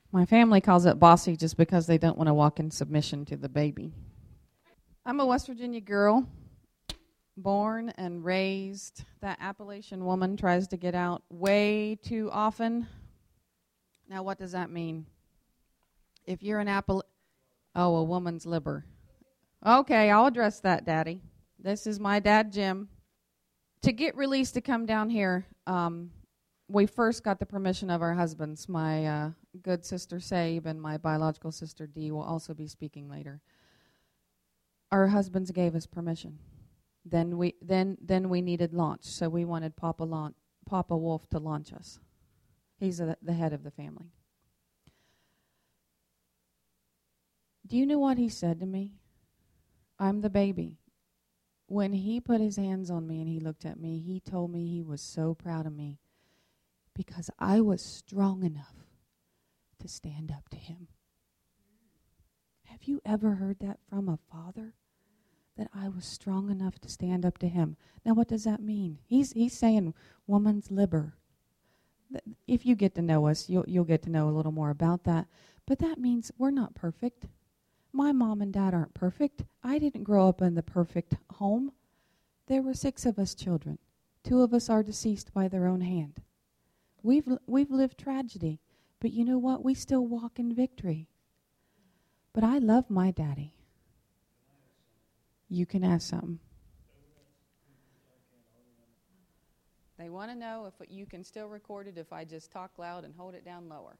My family calls it bossy just because they don't want to walk in submission to the baby. I'm a West Virginia girl, born and raised. That Appalachian woman tries to get out way too often. Now, what does that mean? If you're an a woman's liber. Okay, I'll address that, Daddy. This is my dad, Jim. To get released to come down here, we first got the permission of our husbands. My good sister, Sabe, and my biological sister, Dee, will also be speaking later. Our husbands gave us permission. Then we needed launch, so we wanted Papa Wolf to launch us. He's the head of the family. Do you know what he said to me? I'm the baby. When he put his hands on me and he looked at me, he told me he was so proud of me because I was strong enough to stand up to him. Have you ever heard that from a father? That I was strong enough to stand up to him. Now, what does that mean? He's saying woman's liber. If you get to know us, you'll get to know a little more about that. But that means we're not perfect. My mom and dad aren't perfect. I didn't grow up in the perfect home. There were 6 of us children. 2 of us are deceased by their own hand. We've lived tragedy. But you know what? We still walk in victory. But I love my daddy. You can ask something. They want to know if you can still record it if I just talk loud and hold it down lower.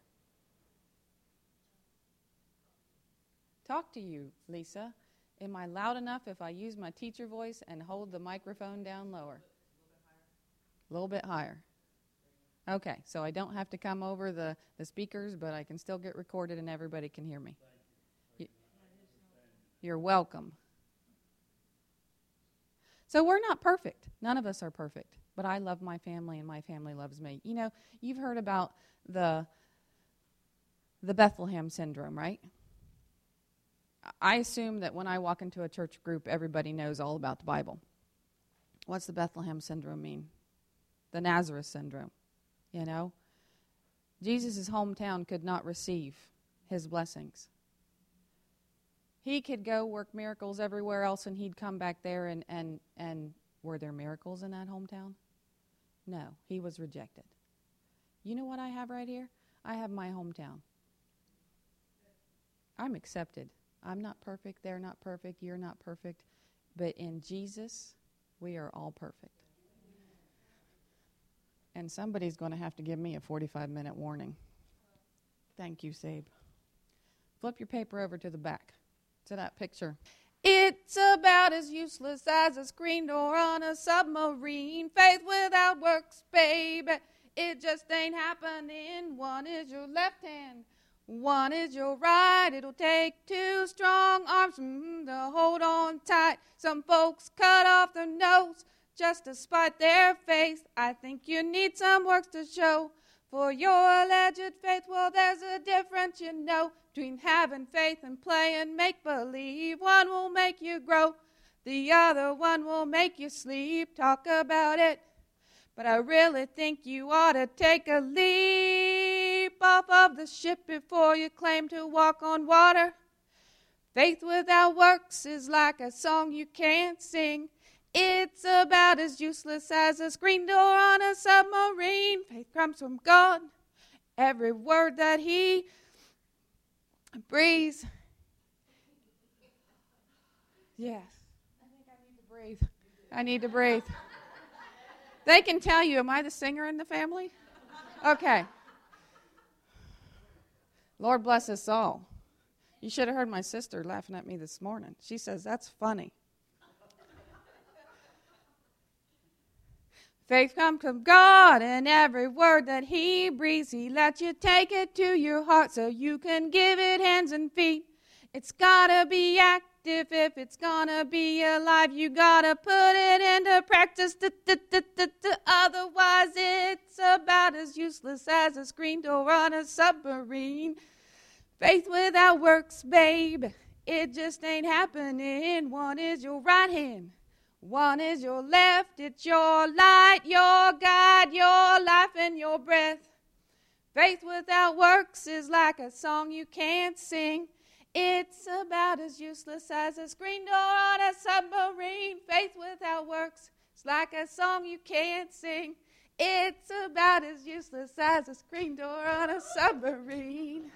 Talk to you, Lisa. Am I loud enough if I use my teacher voice and hold the microphone down lower? A little bit higher. Okay, so I don't have to come over the speakers, but I can still get recorded and everybody can hear me. You're welcome. So we're not perfect. None of us are perfect. But I love my family and my family loves me. You know, you've heard about the Bethlehem syndrome, right? I assume that when I walk into a church group, everybody knows all about the Bible. What's the Bethlehem syndrome mean? The Nazareth syndrome, you know? Jesus' hometown could not receive his blessings. He could go work miracles everywhere else, and he'd come back there, and were there miracles in that hometown? No, he was rejected. You know what I have right here? I have my hometown. I'm accepted. I'm not perfect, they're not perfect, you're not perfect, but in Jesus, we are all perfect. And somebody's going to have to give me a 45-minute warning. Thank you, Sabe. Flip your paper over to the back, to that picture. It's about as useless as a screen door on a submarine. Faith without works, baby. It just ain't happening. One is your left hand, one is your right. It'll take 2 strong arms to hold on tight. Some folks cut off their nose just to spite their face. I think you need some works to show for your alleged faith. Well, there's a difference, you know, between having faith and playing make-believe. One will make you grow, the other one will make you sleep. Talk about it, but I really think you ought to take a leap off of the ship before you claim to walk on water. Faith without works is like a song you can't sing. It's about as useless as a screen door on a submarine. Faith comes from God. Every word that he breathes. Yes. I think I need to breathe. I need to breathe. They can tell you, am I the singer in the family? Okay. Lord bless us all. You should have heard my sister laughing at me this morning. She says, that's funny. Faith comes from God, and every word that he breathes, he lets you take it to your heart so you can give it hands and feet. It's gotta be active if it's gonna be alive. You gotta put it into practice. Otherwise, it's about as useless as a screen door on a submarine. Faith without works, babe, it just ain't happening. One is your right hand, one is your left. It's your light, your guide, your life, and your breath. Faith without works is like a song you can't sing. It's about as useless as a screen door on a submarine. Faith without works is like a song you can't sing. It's about as useless as a screen door on a submarine.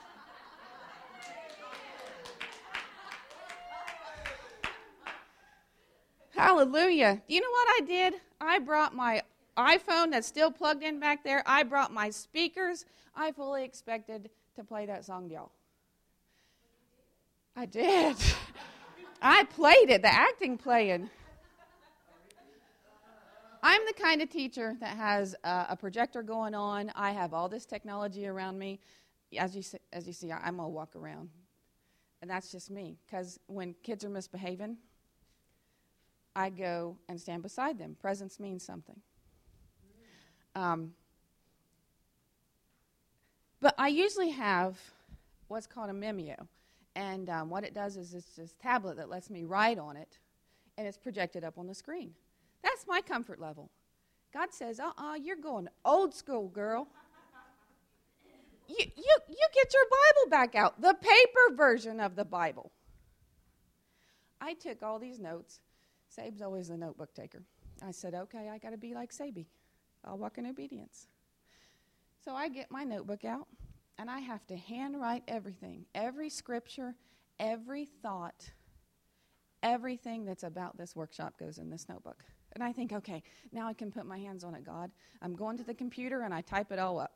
Hallelujah. Do you know what I did? I brought my iPhone that's still plugged in back there. I brought my speakers. I fully expected to play that song to y'all. I did. I played it, the acting playing. I'm the kind of teacher that has a projector going on. I have all this technology around me. As you see, I'm going to walk around. And that's just me. Because when kids are misbehaving, I go and stand beside them. Presence means something. But I usually have what's called a Mimeo. And what it does is it's this tablet that lets me write on it, and it's projected up on the screen. That's my comfort level. God says, you're going old school, girl. You get your Bible back out, the paper version of the Bible. I took all these notes. Sabe's always the notebook taker. I said, okay, I got to be like Sabe. I'll walk in obedience. So I get my notebook out, and I have to handwrite everything, every scripture, every thought, everything that's about this workshop goes in this notebook. And I think, okay, now I can put my hands on it, God. I'm going to the computer, and I type it all up.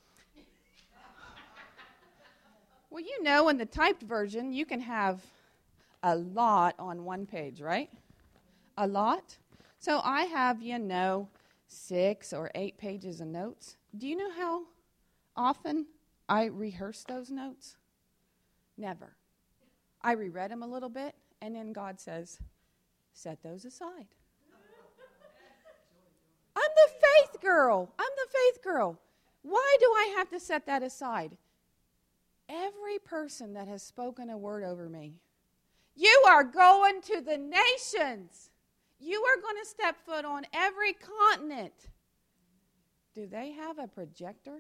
Well, you know, in the typed version, you can have a lot on one page, right? A lot. So I have, 6 or 8 pages of notes. Do you know how often I rehearse those notes? Never. I reread them a little bit, and then God says, set those aside. I'm the faith girl. Why do I have to set that aside? Every person that has spoken a word over me, you are going to the nations. You are going to step foot on every continent. Do they have a projector?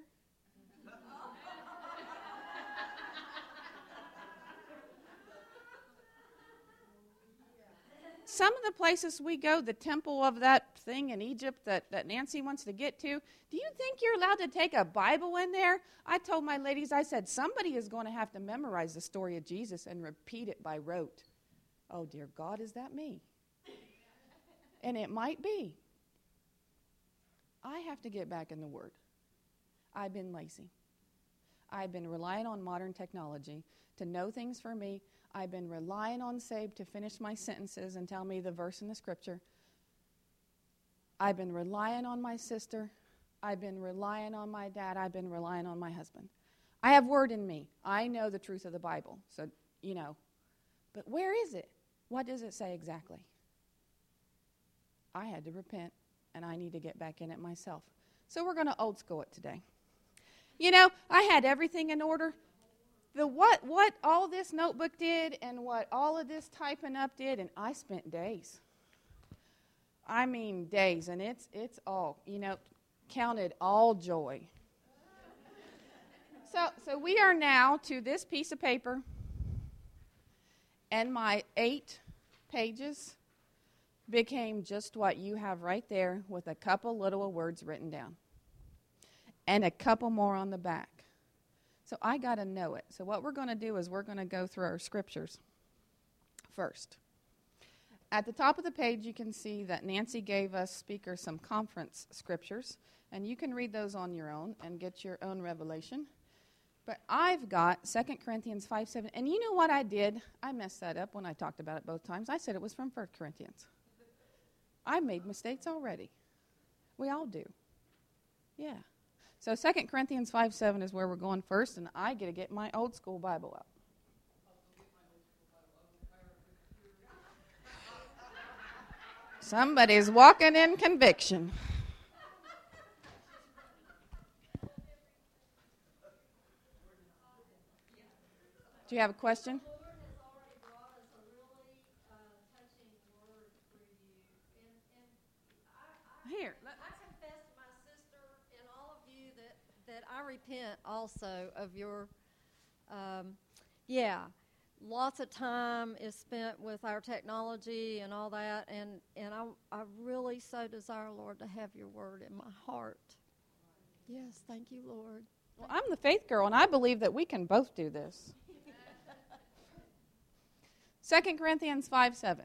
Some of the places we go, the temple of that thing in Egypt that Nancy wants to get to, do you think you're allowed to take a Bible in there? I told my ladies, I said, somebody is going to have to memorize the story of Jesus and repeat it by rote. Oh, dear God, is that me? And it might be. I have to get back in the Word. I've been lazy. I've been relying on modern technology to know things for me. I've been relying on Sabe to finish my sentences and tell me the verse in the scripture. I've been relying on my sister. I've been relying on my dad. I've been relying on my husband. I have Word in me. I know the truth of the Bible. So, But where is it? What does it say exactly? I had to repent, and I need to get back in it myself. So we're going to old school it today. I had everything in order. The what all this notebook did and what all of this typing up did, and I spent days. I mean days, and it's all, counted all joy. So we are now to this piece of paper and my 8 pages became just what you have right there with a couple little words written down and a couple more on the back. So I got to know it. So what we're going to do is we're going to go through our scriptures first. At the top of the page, you can see that Nancy gave us speakers some conference scriptures, and you can read those on your own and get your own revelation. But I've got 2 Corinthians 5:7, and you know what I did? I messed that up when I talked about it both times. I said it was from 1 Corinthians. I made mistakes already. We all do. Yeah. So 2 Corinthians 5:7 is where we're going first, and I get to get my old school Bible out. Somebody's walking in conviction. Do you have a question? Here. I confess to my sister and all of you that I repent also of your, lots of time is spent with our technology and all that, and I really so desire, Lord, to have your word in my heart. Yes, thank you, Lord. Well, I'm the faith girl, and I believe that we can both do this. 2 Corinthians 5:7.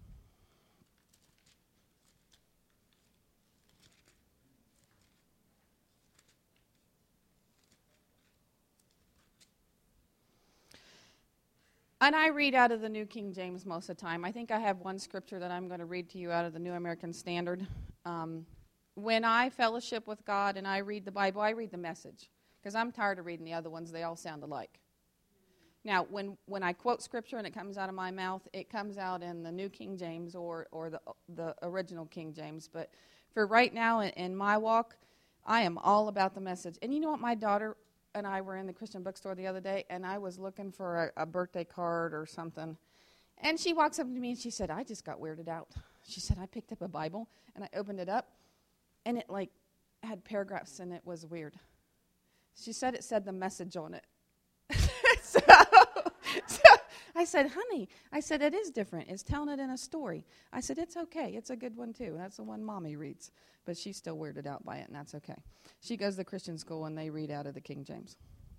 And I read out of the New King James most of the time. I think I have one scripture that I'm going to read to you out of the New American Standard. When I fellowship with God and I read the Bible, I read the Message, because I'm tired of reading the other ones. They all sound alike. Now, when I quote scripture and it comes out of my mouth, it comes out in the New King James or the original King James. But for right now in my walk, I am all about the Message. And you know what? My daughter and I were in the Christian bookstore the other day, and I was looking for a birthday card or something. And she walks up to me and she said, I just got weirded out. She said, I picked up a Bible and I opened it up, and it like had paragraphs and it was weird. She said it said the Message on it. so I said, honey, I said, it is different. It's telling it in a story. I said, it's okay. It's a good one too. That's the one Mommy reads. But she's still weirded out by it, and that's okay. She goes to Christian school and they read out of the King James.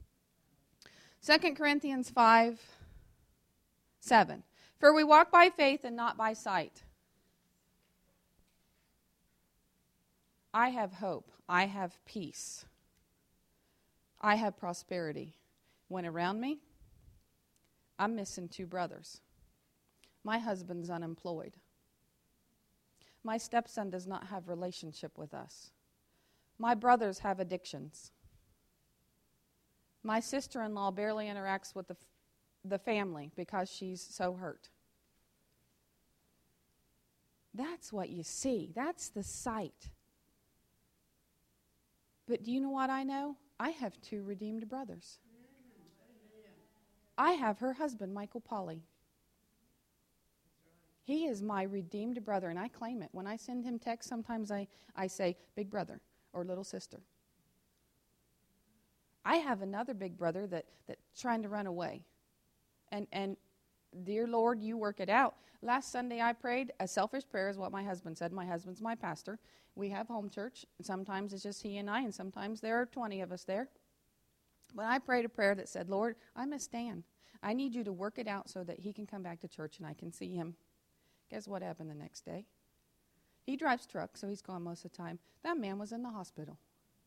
2 Corinthians 5:7. For we walk by faith and not by sight. I have hope. I have peace. I have prosperity. When around me, I'm missing 2 brothers. My husband's unemployed. My stepson does not have relationship with us. My brothers have addictions. My sister-in-law barely interacts with the family because she's so hurt. That's what you see. That's the sight. But do you know what I know? I have 2 redeemed brothers. I have her husband, Michael Polly. He is my redeemed brother, and I claim it. When I send him texts, sometimes I say, big brother or little sister. I have another big brother that's trying to run away. And dear Lord, you work it out. Last Sunday I prayed a selfish prayer, is what my husband said. My husband's my pastor. We have home church. Sometimes it's just he and I, and sometimes there are 20 of us there. But I prayed a prayer that said, Lord, I miss Dan. I need you to work it out so that he can come back to church and I can see him. Guess what happened the next day? He drives truck, so he's gone most of the time. That man was in the hospital.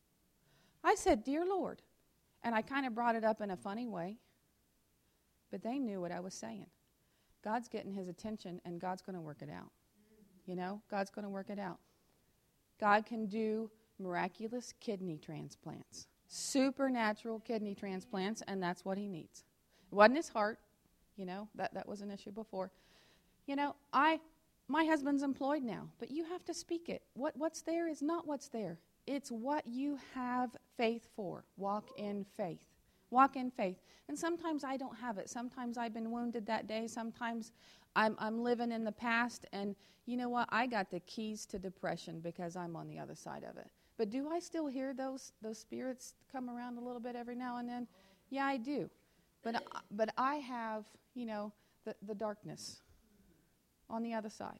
I said, dear Lord. And I kind of brought it up in a funny way. But they knew what I was saying. God's getting his attention, and God's going to work it out. You know, God's going to work it out. God can do miraculous kidney transplants. Supernatural kidney transplants, and that's what he needs. It wasn't his heart, you know, that was an issue before. You know, my husband's employed now, but you have to speak it. What's there is not what's there. It's what you have faith for. Walk in faith. Walk in faith. And sometimes I don't have it. Sometimes I've been wounded that day. Sometimes I'm living in the past, and you know what? I got the keys to depression because I'm on the other side of it. But do I still hear those spirits come around a little bit every now and then? Yeah, I do. But I have, you know, the darkness on the other side.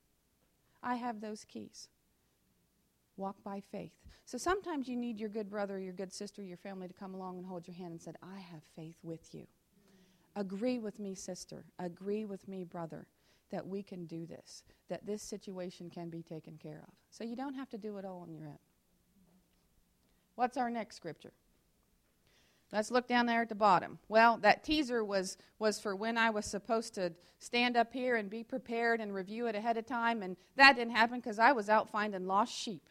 I have those keys. Walk by faith. So sometimes you need your good brother, your good sister, your family to come along and hold your hand and say, I have faith with you. Agree with me, sister. Agree with me, brother, that we can do this, that this situation can be taken care of. So you don't have to do it all on your own. What's our next scripture? Let's look down there at the bottom. Well, that teaser was for when I was supposed to stand up here and be prepared and review it ahead of time, and that didn't happen because I was out finding lost sheep.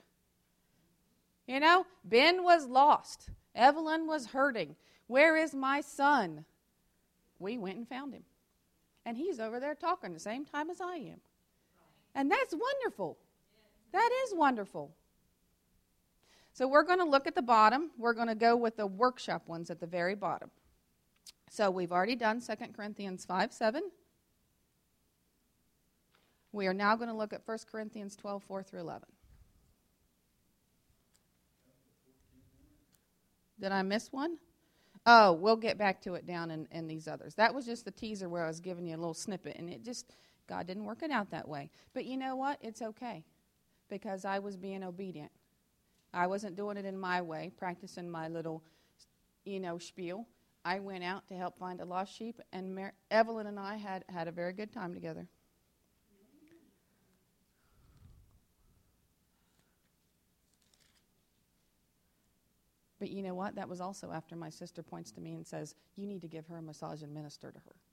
You know, Ben was lost. Evelyn was hurting. Where is my son? We went and found him. And he's over there talking the same time as I am. And that's wonderful. That is wonderful. So we're going to look at the bottom. We're going to go with the workshop ones at the very bottom. So we've already done 2 Corinthians 5:7. We are now going to look at 1 Corinthians 12:4 through 11. Did I miss one? Oh, we'll get back to it down in these others. That was just the teaser where I was giving you a little snippet, and God didn't work it out that way. But you know what? It's okay, because I was being obedient. I wasn't doing it in my way, practicing my little, spiel. I went out to help find a lost sheep, and Evelyn and I had a very good time together. But you know what? That was also after my sister points to me and says, you need to give her a massage and minister to her.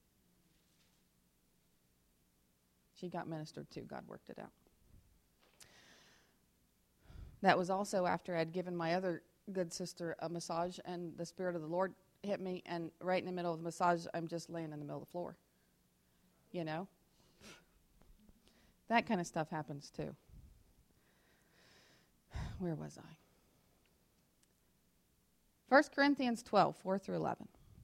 She got ministered to. God worked it out. That was also after I'd given my other good sister a massage, and the Spirit of the Lord hit me, and right in the middle of the massage, I'm just laying in the middle of the floor. That kind of stuff happens too. Where was I? 1 Corinthians 12, 4 through 11.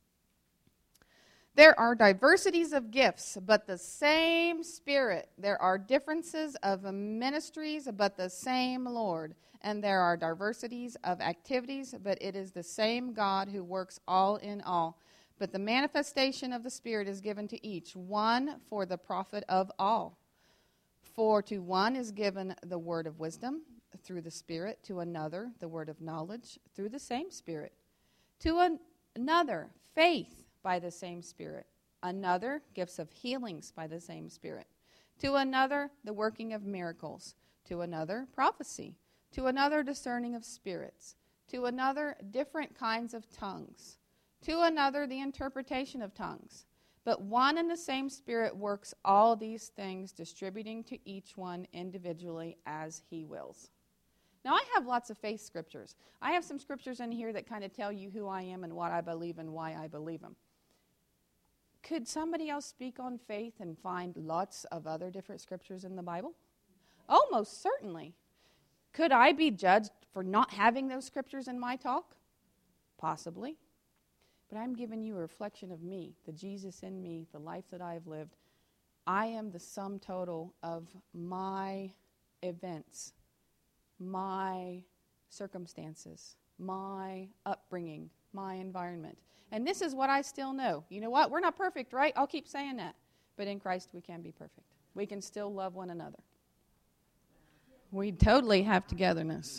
There are diversities of gifts, but the same Spirit. There are differences of ministries, but the same Lord. And there are diversities of activities, but it is the same God who works all in all. But the manifestation of the Spirit is given to each, one for the profit of all. For to one is given the word of wisdom through the Spirit, to another the word of knowledge through the same Spirit, to another faith by the same Spirit, another gifts of healings by the same Spirit, to another the working of miracles, to another prophecy, to another discerning of spirits, to another different kinds of tongues, to another the interpretation of tongues. But one and the same Spirit works all these things, distributing to each one individually as he wills. Now, I have lots of faith scriptures. I have some scriptures in here that kind of tell you who I am and what I believe and why I believe them. Could somebody else speak on faith and find lots of other different scriptures in the Bible? Oh, most certainly. Could I be judged for not having those scriptures in my talk? Possibly. But I'm giving you a reflection of me, the Jesus in me, the life that I have lived. I am the sum total of my events, my circumstances, my upbringing, my environment. And this is what I still know. You know what? We're not perfect, right? I'll keep saying that. But in Christ we can be perfect. We can still love one another. We totally have togetherness.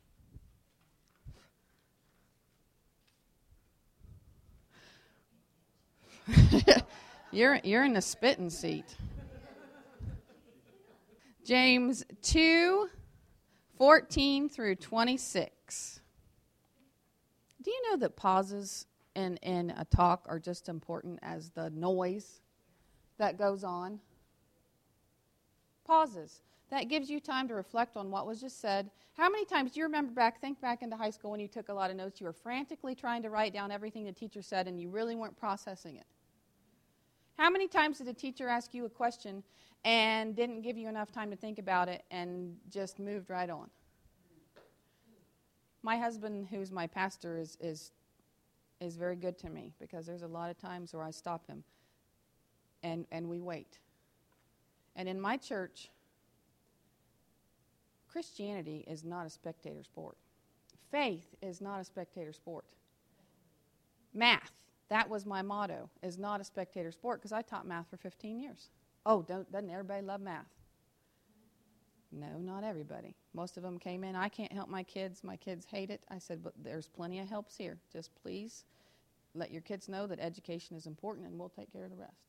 You're in the spitting seat. James 2:14 through 26. Do you know that pauses in a talk are just important as the noise that goes on? Pauses. That gives you time to reflect on what was just said. How many times do you remember think back into high school when you took a lot of notes, you were frantically trying to write down everything the teacher said and you really weren't processing it? How many times did a teacher ask you a question and didn't give you enough time to think about it and just moved right on? My husband, who's my pastor, is very good to me because there's a lot of times where I stop him and we wait. And in my church, Christianity is not a spectator sport. Faith is not a spectator sport. Math, that was my motto, is not a spectator sport because I taught math for 15 years. Oh, doesn't everybody love math? No, not everybody. Most of them came in, I can't help my kids. My kids hate it. I said, but there's plenty of helps here. Just please let your kids know that education is important and we'll take care of the rest.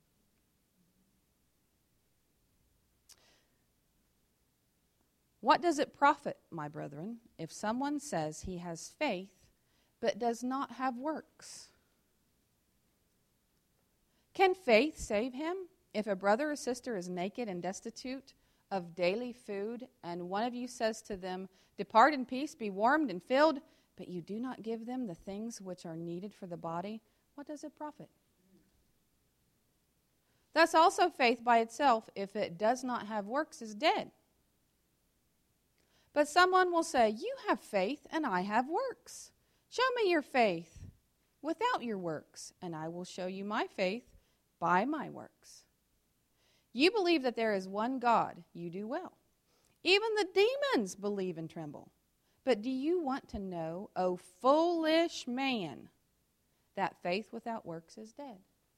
What does it profit, my brethren, if someone says he has faith but does not have works? Can faith save him? If a brother or sister is naked and destitute of daily food, and one of you says to them, depart in peace, be warmed and filled, but you do not give them the things which are needed for the body, what does it profit? Thus also faith by itself, if it does not have works, is dead. But someone will say, you have faith and I have works. Show me your faith without your works, and I will show you my faith by my works. You believe that there is one God, you do well. Even the demons believe and tremble. But do you want to know, O foolish man, that faith without works is dead?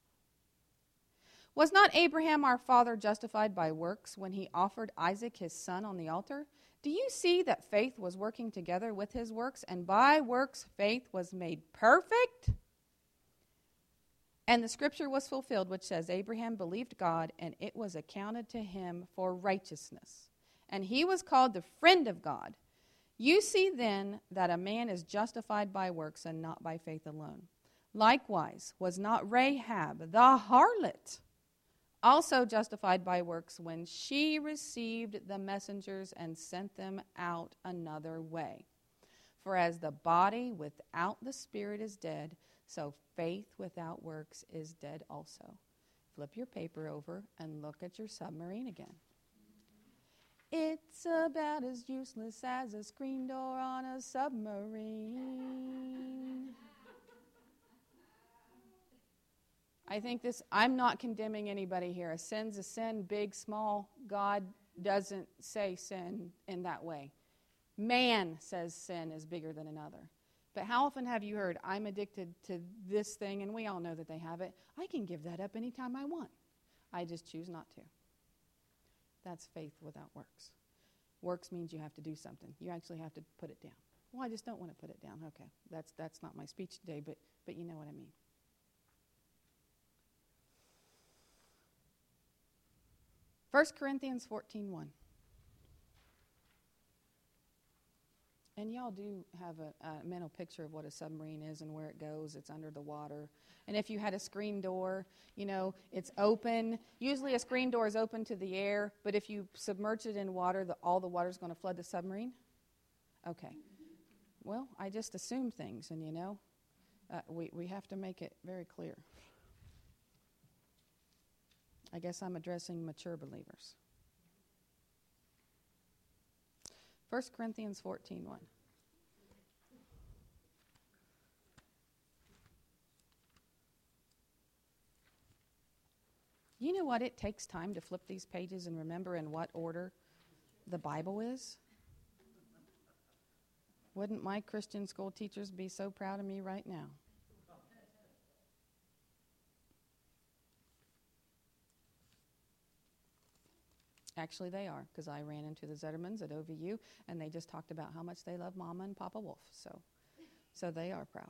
Was not Abraham our father justified by works when he offered Isaac his son on the altar? Do you see that faith was working together with his works, and by works faith was made perfect? And the scripture was fulfilled, which says, Abraham believed God, and it was accounted to him for righteousness. And he was called the friend of God. You see then that a man is justified by works and not by faith alone. Likewise, was not Rahab the harlot also justified by works when she received the messengers and sent them out another way? For as the body without the spirit is dead, so faith without works is dead also. Flip your paper over and look at your submarine again. It's about as useless as a screen door on a submarine. I think I'm not condemning anybody here. A sin's a sin, big, small. God doesn't say sin in that way. Man says sin is bigger than another. But how often have you heard, I'm addicted to this thing, and we all know that they have it. I can give that up anytime I want. I just choose not to. That's faith without works. Works means you have to do something. You actually have to put it down. Well, I just don't want to put it down. Okay, that's not my speech today, but you know what I mean. 1 Corinthians 14:1. And y'all do have a mental picture of what a submarine is and where it goes. It's under the water. And if you had a screen door, it's open. Usually a screen door is open to the air, but if you submerge it in water, all the water is going to flood the submarine? Okay. Well, I just assume things, and we have to make it very clear. I guess I'm addressing mature believers. 1 Corinthians 14:1. You know what? It takes time to flip these pages and remember in what order the Bible is. Wouldn't my Christian school teachers be so proud of me right now? Actually, they are, because I ran into the Zettermans at OVU, and they just talked about how much they love Mama and Papa Wolf. So they are proud.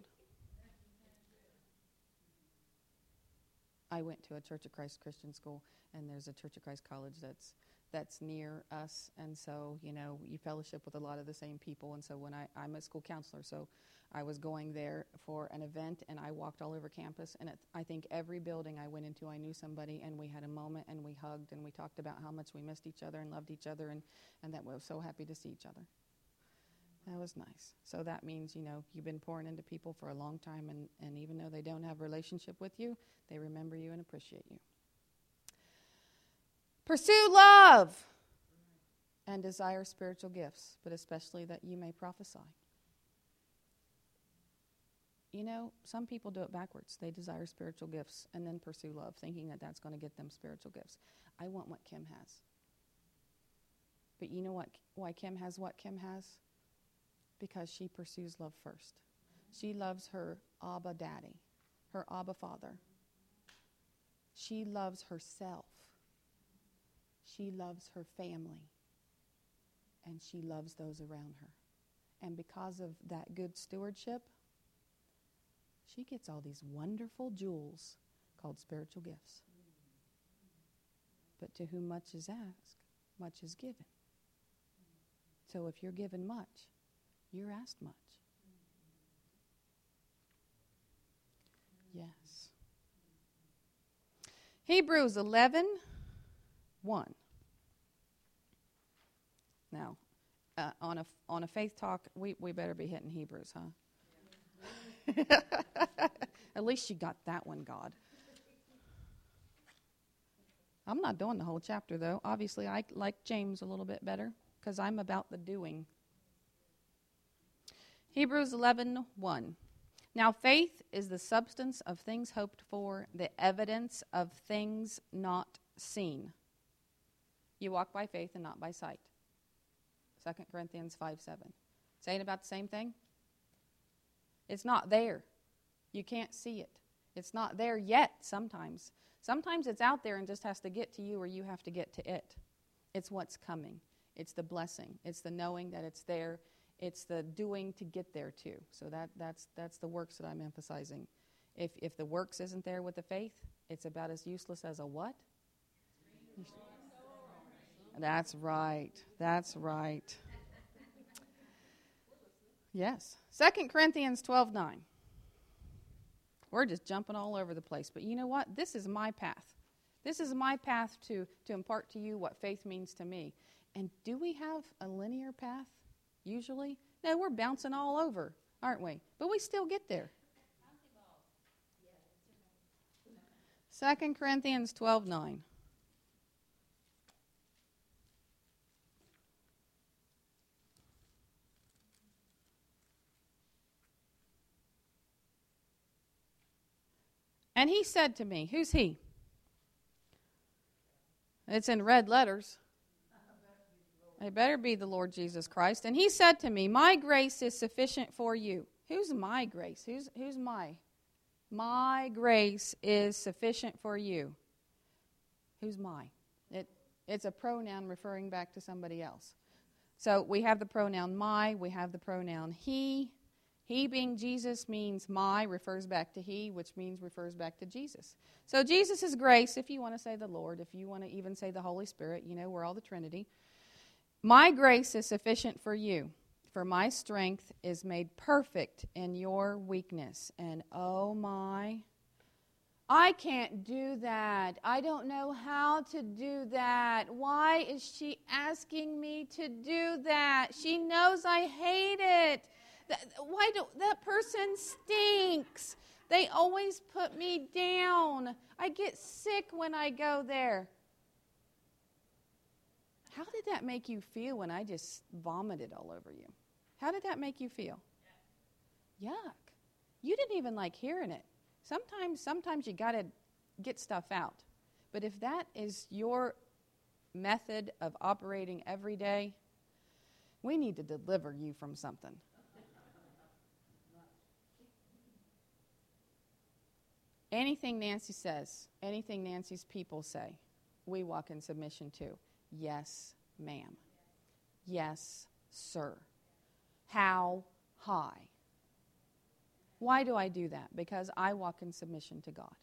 I went to a Church of Christ Christian school, and there's a Church of Christ college that's near us, and so, you fellowship with a lot of the same people, and so when I'm a school counselor, so I was going there for an event, and I walked all over campus, and I think every building I went into, I knew somebody, and we had a moment, and we hugged, and we talked about how much we missed each other and loved each other, and that we were so happy to see each other. That was nice. So that means, you've been pouring into people for a long time, and even though they don't have a relationship with you, they remember you and appreciate you. Pursue love and desire spiritual gifts, but especially that you may prophesy. Some people do it backwards. They desire spiritual gifts and then pursue love, thinking that that's going to get them spiritual gifts. I want what Kim has. But you know why Kim has what Kim has? Because she pursues love first. She loves her Abba Daddy, her Abba Father. She loves herself. She loves her family. And she loves those around her. And because of that good stewardship, she gets all these wonderful jewels called spiritual gifts. But to whom much is asked, much is given. So if you're given much, you're asked much. Yes. Hebrews 11:1. Now, on a faith talk, we better be hitting Hebrews, huh? At least you got that one, God. I'm not doing the whole chapter, though. Obviously, I like James a little bit better because I'm about the doing. Hebrews 11:1. Now faith is the substance of things hoped for, the evidence of things not seen. You walk by faith and not by sight. 2 Corinthians 5:7. Saying about the same thing? It's not there. You can't see it. It's not there yet sometimes. Sometimes it's out there and just has to get to you, or you have to get to it. It's what's coming. It's the blessing. It's the knowing that it's there. It's the doing to get there too. So that's the works that I'm emphasizing. If the works isn't there with the faith, it's about as useless as a what? That's right. That's right. Yes. 2 Corinthians 12:9. We're just jumping all over the place. But you know what? This is my path. This is my path to impart to you what faith means to me. And do we have a linear path usually? No, we're bouncing all over, aren't we? But we still get there. 2 Corinthians 12:9. And he said to me, who's he? It's in red letters. It better be the Lord Jesus Christ. And he said to me, my grace is sufficient for you. Who's my grace? Who's my? My grace is sufficient for you. Who's my? It's a pronoun referring back to somebody else. So we have the pronoun my, we have the pronoun he. He being Jesus means my, refers back to he, which means refers back to Jesus. So Jesus' grace, if you want to say the Lord, if you want to even say the Holy Spirit, we're all the Trinity. My grace is sufficient for you, for my strength is made perfect in your weakness. And oh my, I can't do that. I don't know how to do that. Why is she asking me to do that? She knows I hate it. That person stinks. They always put me down. I get sick when I go there. How did that make you feel when I just vomited all over you? How did that make you feel? Yuck. You didn't even like hearing it. Sometimes you got to get stuff out. But if that is your method of operating every day, we need to deliver you from something. Anything Nancy says, anything Nancy's people say, we walk in submission to. Yes, ma'am. Yes, sir. How high? Why do I do that? Because I walk in submission to God.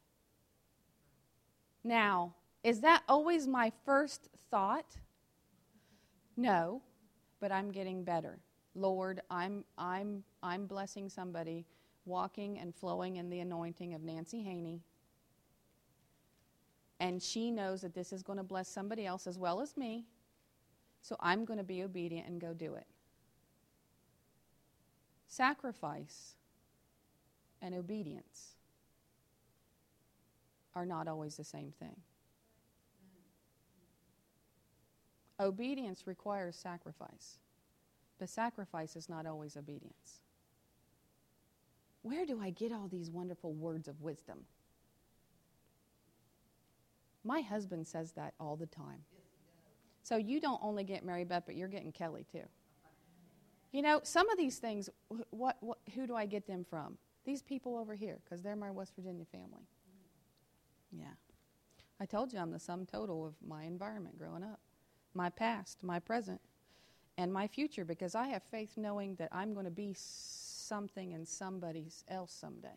Now, is that always my first thought? No, but I'm getting better. Lord, I'm blessing somebody walking and flowing in the anointing of Nancy Haney. And she knows that this is going to bless somebody else as well as me. So I'm going to be obedient and go do it. Sacrifice and obedience are not always the same thing. Obedience requires sacrifice, but sacrifice is not always obedience. Where do I get all these wonderful words of wisdom? My husband says that all the time. So you don't only get Mary Beth, but you're getting Kelly too. Some of these things, who do I get them from? These people over here, because they're my West Virginia family. Yeah. I told you I'm the sum total of my environment growing up, my past, my present, and my future, because I have faith knowing that I'm going to be something in somebody else someday.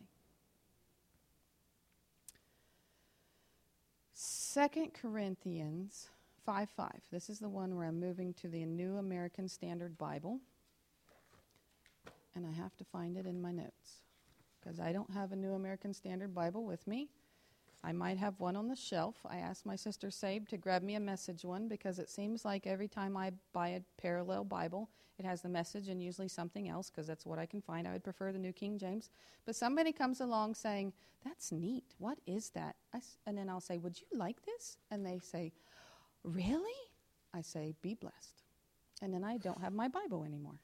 2 Corinthians 5:5. This is the one where I'm moving to the New American Standard Bible. And I have to find it in my notes, because I don't have a New American Standard Bible with me. I might have one on the shelf. I asked my sister Sabe to grab me a message one, because it seems like every time I buy a parallel Bible, it has the message and usually something else, because that's what I can find. I would prefer the New King James. But somebody comes along saying, that's neat. What is that? And then I'll say, would you like this? And they say, really? I say, be blessed. And then I don't have my Bible anymore.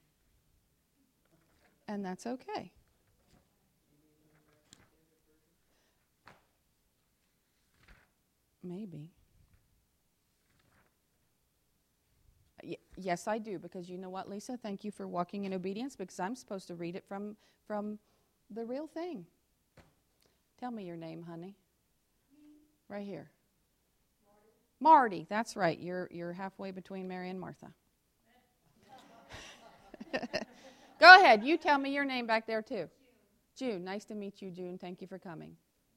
And that's okay. Maybe. Yes, I do, because you know what, Lisa? Thank you for walking in obedience, because I'm supposed to read it from the real thing. Tell me your name, honey. Right here. Marty, that's right. You're halfway between Mary and Martha. Go ahead. You tell me your name back there, too. June. Nice to meet you, June. Thank you for coming.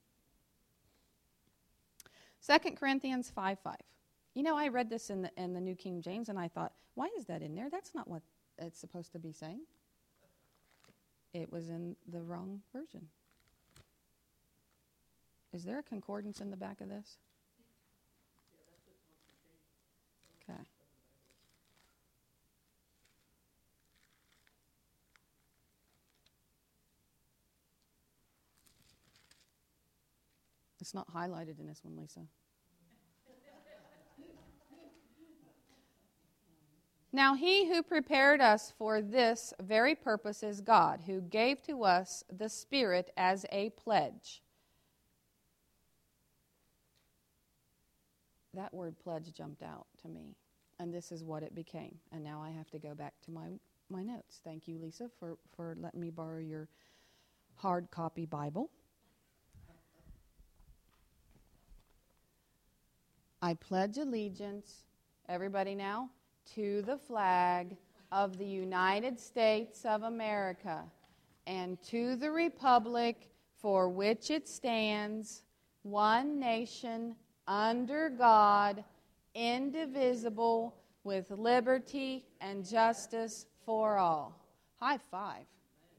2 Corinthians 5:5. You know, I read this in the New King James, and I thought, why is that in there? That's not what it's supposed to be saying. It was in the wrong version. Is there a concordance in the back of this? Okay. It's not highlighted in this one, Lisa. Now he who prepared us for this very purpose is God, who gave to us the Spirit as a pledge. That word pledge jumped out to me, and this is what it became. And now I have to go back to my notes. Thank you, Lisa, for letting me borrow your hard copy Bible. I pledge allegiance, everybody now, to the flag of the United States of America and to the republic for which it stands, one nation, under God, indivisible, with liberty and justice for all. High five.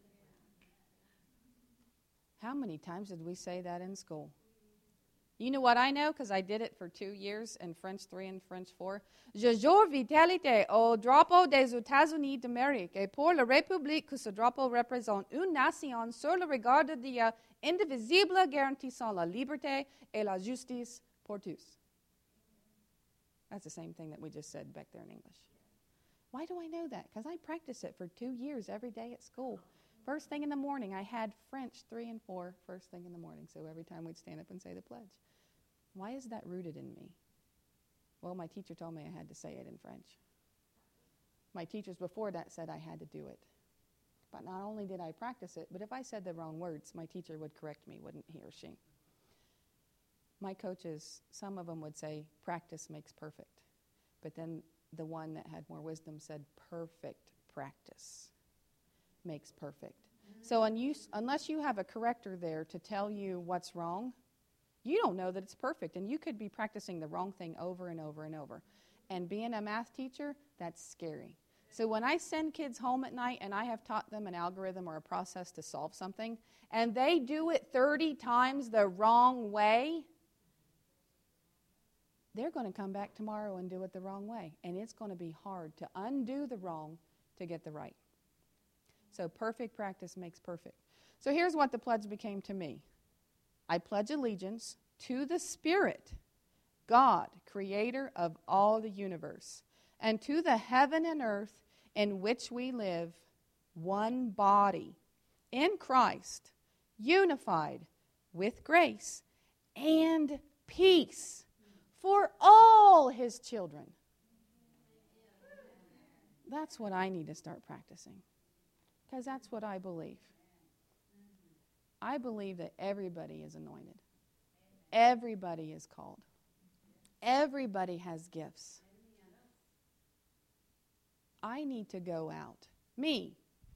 How many times did we say that in school? You know what I know? Because I did it for 2 years in French 3 and French 4. Je jure vitalité au drapeau des États-Unis d'Amérique et pour la République que ce drapeau représente une nation sur le regard de Dieu indivisible garantissant la liberté et la justice pour tous. That's the same thing that we just said back there in English. Why do I know that? Because I practiced it for 2 years every day at school. First thing in the morning, I had French 3 and 4 first thing in the morning. So every time we'd stand up and say the pledge. Why is that rooted in me? Well, my teacher told me I had to say it in French. My teachers before that said I had to do it. But not only did I practice it, but if I said the wrong words, my teacher would correct me, wouldn't he or she? My coaches, some of them would say, practice makes perfect. But then the one that had more wisdom said, perfect practice makes perfect. So unless you have a corrector there to tell you what's wrong, you don't know that it's perfect. And you could be practicing the wrong thing over and over and over. And being a math teacher, that's scary. So when I send kids home at night and I have taught them an algorithm or a process to solve something, and they do it 30 times the wrong way, they're going to come back tomorrow and do it the wrong way. And it's going to be hard to undo the wrong to get the right. So perfect practice makes perfect. So here's what the pledge became to me. I pledge allegiance to the Spirit, God, creator of all the universe, and to the heaven and earth in which we live, one body, in Christ, unified with grace and peace for all his children. That's what I need to start practicing, because that's what I believe. I believe that everybody is anointed. Everybody is called. Everybody has gifts. I need to go out. Me.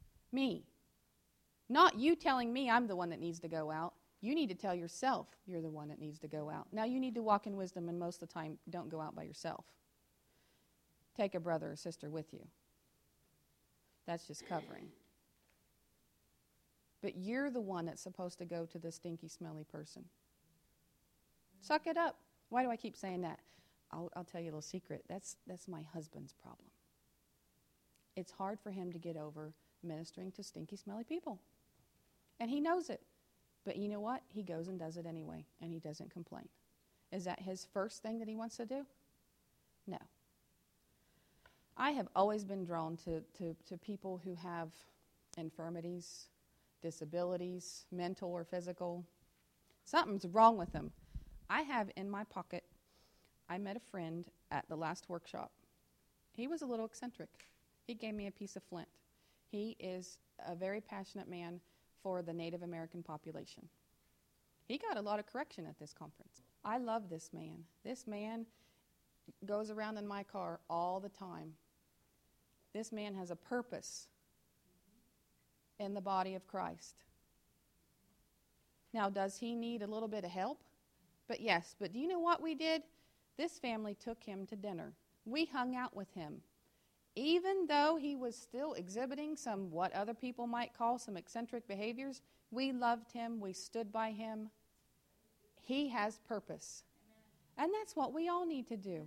Not you telling me I'm the one that needs to go out. You need to tell yourself you're the one that needs to go out. Now, you need to walk in wisdom, and most of the time, don't go out by yourself. Take a brother or sister with you. That's just covering. But you're the one that's supposed to go to the stinky, smelly person. Suck it up. Why do I keep saying that? I'll tell you a little secret. That's my husband's problem. It's hard for him to get over ministering to stinky, smelly people. And he knows it. But you know what? He goes and does it anyway, and he doesn't complain. Is that his first thing that he wants to do? No. I have always been drawn to people who have infirmities, disabilities, mental or physical. Something's wrong with them. I have in my pocket, I met a friend at the last workshop. He was a little eccentric. He gave me a piece of flint. He is a very passionate man for the Native American population. He got a lot of correction at this conference. I love this man. This man goes around in my car all the time. This man has a purpose in the body of Christ. Now, does he need a little bit of help? But yes, but do you know what we did? This family took him to dinner. We hung out with him. Even though he was still exhibiting some, what other people might call some eccentric behaviors, we loved him, we stood by him. He has purpose. And that's what we all need to do.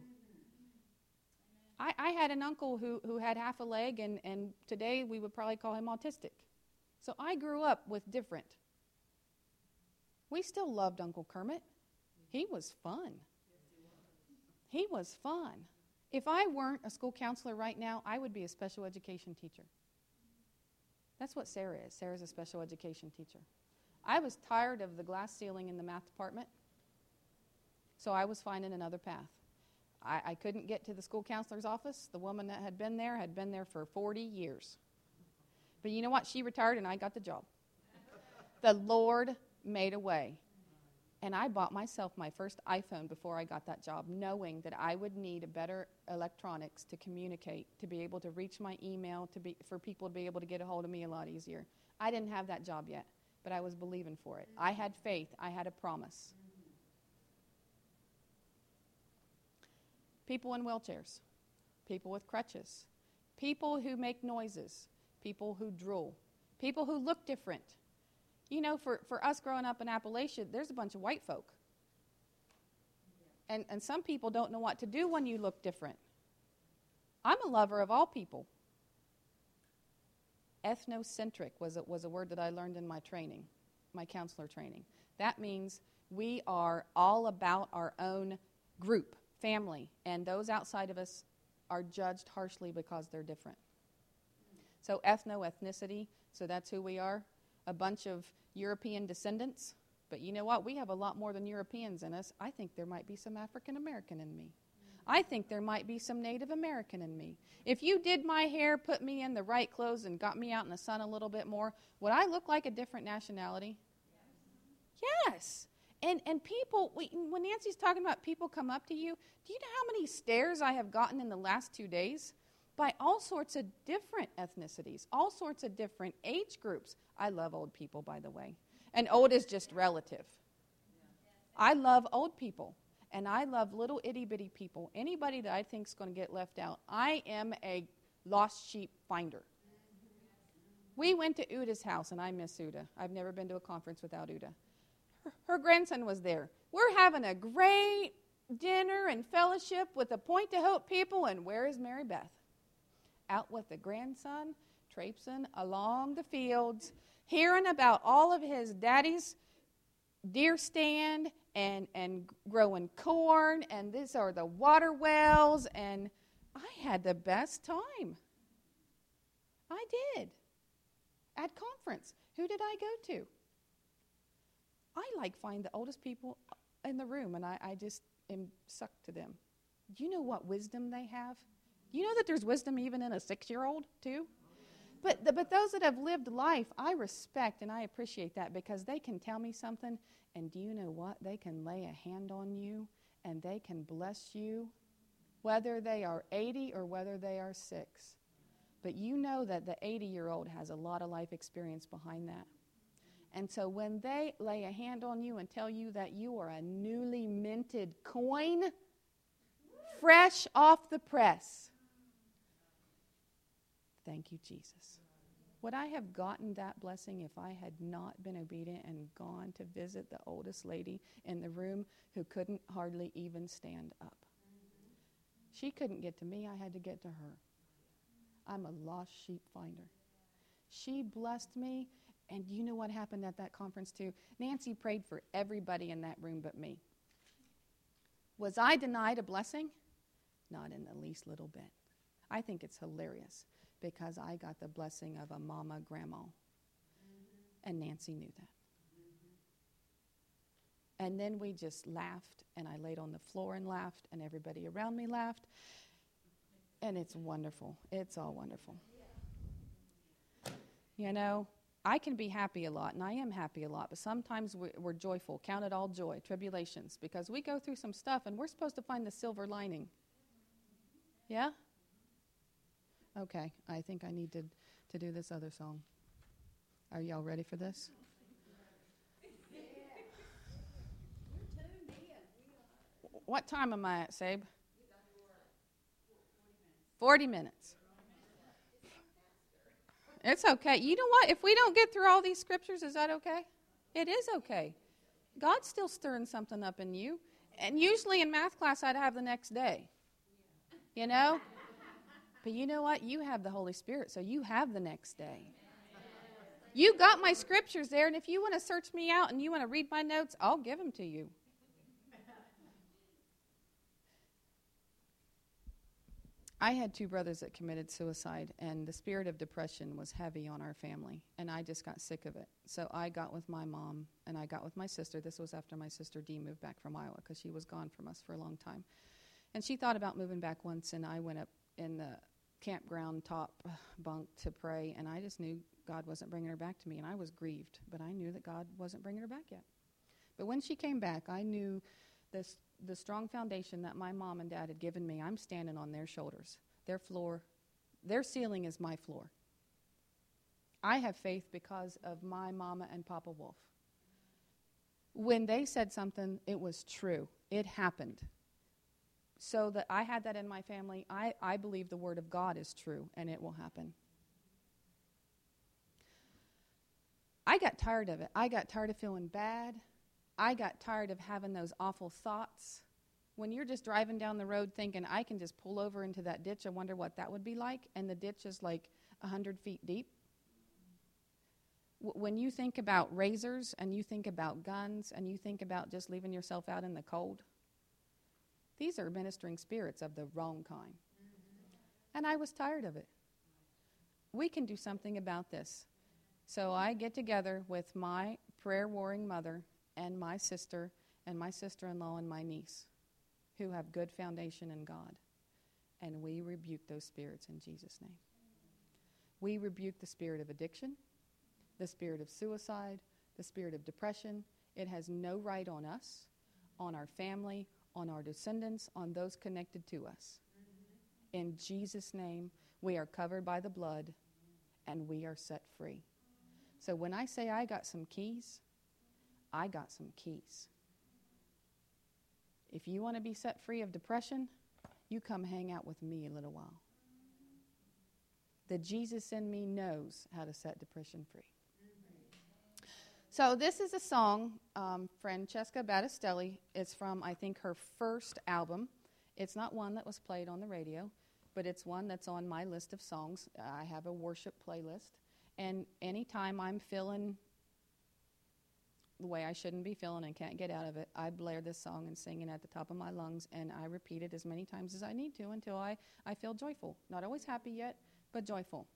I had an uncle who had half a leg, and today we would probably call him autistic. So I grew up with different. We still loved Uncle Kermit. He was fun. He was fun. If I weren't a school counselor right now, I would be a special education teacher. That's what Sarah is. Sarah's a special education teacher. I was tired of the glass ceiling in the math department, so I was finding another path. I couldn't get to the school counselor's office. The woman that had been there for 40 years. But you know what? She retired and I got the job. The Lord made a way. And I bought myself my first iPhone before I got that job, knowing that I would need a better electronics to communicate, to be able to reach my email, for people to be able to get a hold of me a lot easier. I didn't have that job yet, but I was believing for it. I had faith. I had a promise. People in wheelchairs, people with crutches, people who make noises, people who drool, people who look different. You know, for us growing up in Appalachia, there's a bunch of white folk. And some people don't know what to do when you look different. I'm a lover of all people. Ethnocentric was a word that I learned in my training, my counselor training. That means we are all about our own group, family, and those outside of us are judged harshly because they're different. So ethnicity, so that's who we are. A bunch of European descendants. But you know what? We have a lot more than Europeans in us. I think there might be some African American in me. I think there might be some Native American in me. If you did my hair, put me in the right clothes, and got me out in the sun a little bit more, would I look like a different nationality? Yes. And people, when Nancy's talking about people come up to you, do you know how many stares I have gotten in the last 2 days? By all sorts of different ethnicities, all sorts of different age groups. I love old people, by the way. And old is just relative. I love old people. And I love little itty-bitty people. Anybody that I think is going to get left out. I am a lost sheep finder. We went to Uda's house, and I miss Uda. I've never been to a conference without Uda. Her grandson was there. We're having a great dinner and fellowship with the Point to Hope people, and where is Mary Beth? Out with the grandson, traipsing along the fields, hearing about all of his daddy's deer stand and growing corn, and these are the water wells, and I had the best time. I did. At conference. Who did I go to? I find the oldest people in the room, and I just am sucked to them. Do you know what wisdom they have? You know that there's wisdom even in a 6-year-old, too? But those that have lived life, I respect and I appreciate that because they can tell me something, and do you know what? They can lay a hand on you, and they can bless you, whether they are 80 or whether they are 6. But you know that the 80-year-old has a lot of life experience behind that. And so when they lay a hand on you and tell you that you are a newly minted coin, fresh off the press, thank you, Jesus. Would I have gotten that blessing if I had not been obedient and gone to visit the oldest lady in the room who couldn't hardly even stand up? She couldn't get to me. I had to get to her. I'm a lost sheep finder. She blessed me, and you know what happened at that conference too? Nancy prayed for everybody in that room but me. Was I denied a blessing? Not in the least little bit. I think it's hilarious because I got the blessing of a mama grandma. And Nancy knew that. And then we just laughed, and I laid on the floor and laughed, and everybody around me laughed. And it's wonderful. It's all wonderful. You know, I can be happy a lot, and I am happy a lot, but sometimes we're joyful. Count it all joy, tribulations, because we go through some stuff, and we're supposed to find the silver lining. Yeah? Okay, I think I need to do this other song. Are y'all ready for this? What time am I at, Sabe? 40 minutes. It's okay. You know what? If we don't get through all these scriptures, is that okay? It is okay. God's still stirring something up in you. And usually in math class, I'd have the next day. You know? But you know what? You have the Holy Spirit, so you have the next day. You got my scriptures there, and if you want to search me out and you want to read my notes, I'll give them to you. I had 2 brothers that committed suicide, and the spirit of depression was heavy on our family, and I just got sick of it. So I got with my mom, and I got with my sister. This was after my sister Dee moved back from Iowa, because she was gone from us for a long time. And she thought about moving back once, and I went up in the campground top bunk to pray, and I just knew God wasn't bringing her back to me, and I was grieved, but I knew that God wasn't bringing her back yet. But when she came back, I knew the strong foundation that my mom and dad had given me. I'm standing on their shoulders. Their floor, their ceiling is my floor. I have faith because of my mama and Papa Wolf. When they said something, it was true. It happened. So that I had that in my family. I believe the word of God is true, and it will happen. I got tired of it. I got tired of feeling bad. I got tired of having those awful thoughts. When you're just driving down the road thinking, I can just pull over into that ditch, I wonder what that would be like, and the ditch is like 100 feet deep. When you think about razors, and you think about guns, and you think about just leaving yourself out in the cold, these are ministering spirits of the wrong kind. And I was tired of it. We can do something about this. So I get together with my prayer-warring mother and my sister-in-law and my niece, who have good foundation in God. And we rebuke those spirits in Jesus' name. We rebuke the spirit of addiction, the spirit of suicide, the spirit of depression. It has no right on us, on our family, on our descendants, on those connected to us. In Jesus' name, we are covered by the blood, and we are set free. So when I say I got some keys, I got some keys. If you want to be set free of depression, you come hang out with me a little while. The Jesus in me knows how to set depression free. So this is a song, Francesca Battistelli. It's from, I think, her first album. It's not one that was played on the radio, but it's one that's on my list of songs. I have a worship playlist. And anytime I'm feeling the way I shouldn't be feeling and can't get out of it, I blare this song and sing it at the top of my lungs, and I repeat it as many times as I need to until I feel joyful. Not always happy yet, but joyful.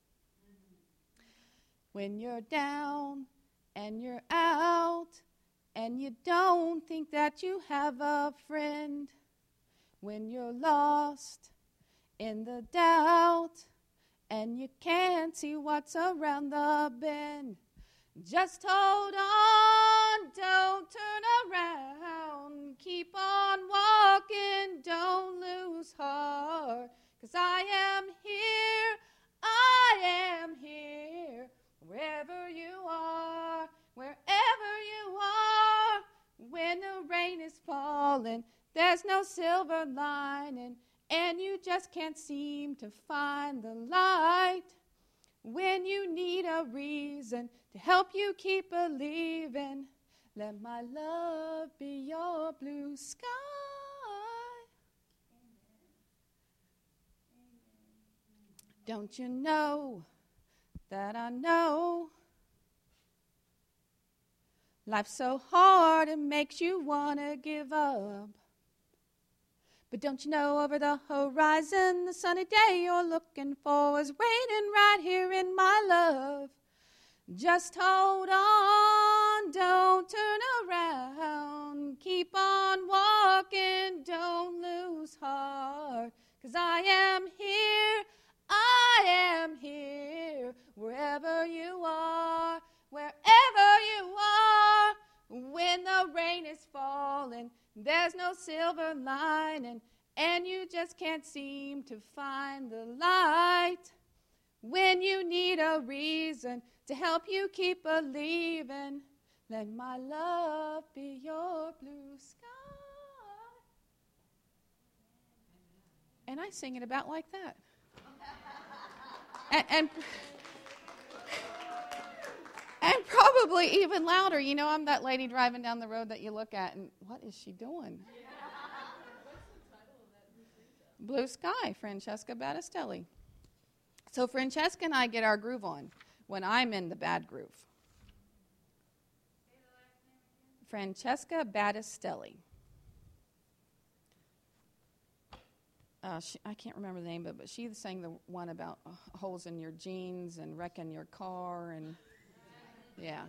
When you're down and you're out and you don't think that you have a friend, when you're lost in the doubt and you can't see what's around the bend, just hold on, don't turn around, keep on walking, don't lose heart, 'cause I am here, wherever you are, when the rain is falling, there's no silver lining, and you just can't seem to find the light. When you need a reason to help you keep believing, let my love be your blue sky. Don't you know that I know life's so hard it makes you want to give up? But don't you know over the horizon, the sunny day you're looking for is waiting right here in my love. Just hold on, don't turn around, keep on walking, don't lose heart, 'cause I am here, there's no silver lining, and you just can't seem to find the light. When you need a reason to help you keep believing, let my love be your blue sky. And I sing it about like that. and probably even louder. You know, I'm that lady driving down the road that you look at, and what is she doing? Blue Sky, Francesca Battistelli. So Francesca and I get our groove on when I'm in the bad groove. Francesca Battistelli. I can't remember the name of it, but she sang the one about holes in your jeans and wrecking your car, and yeah.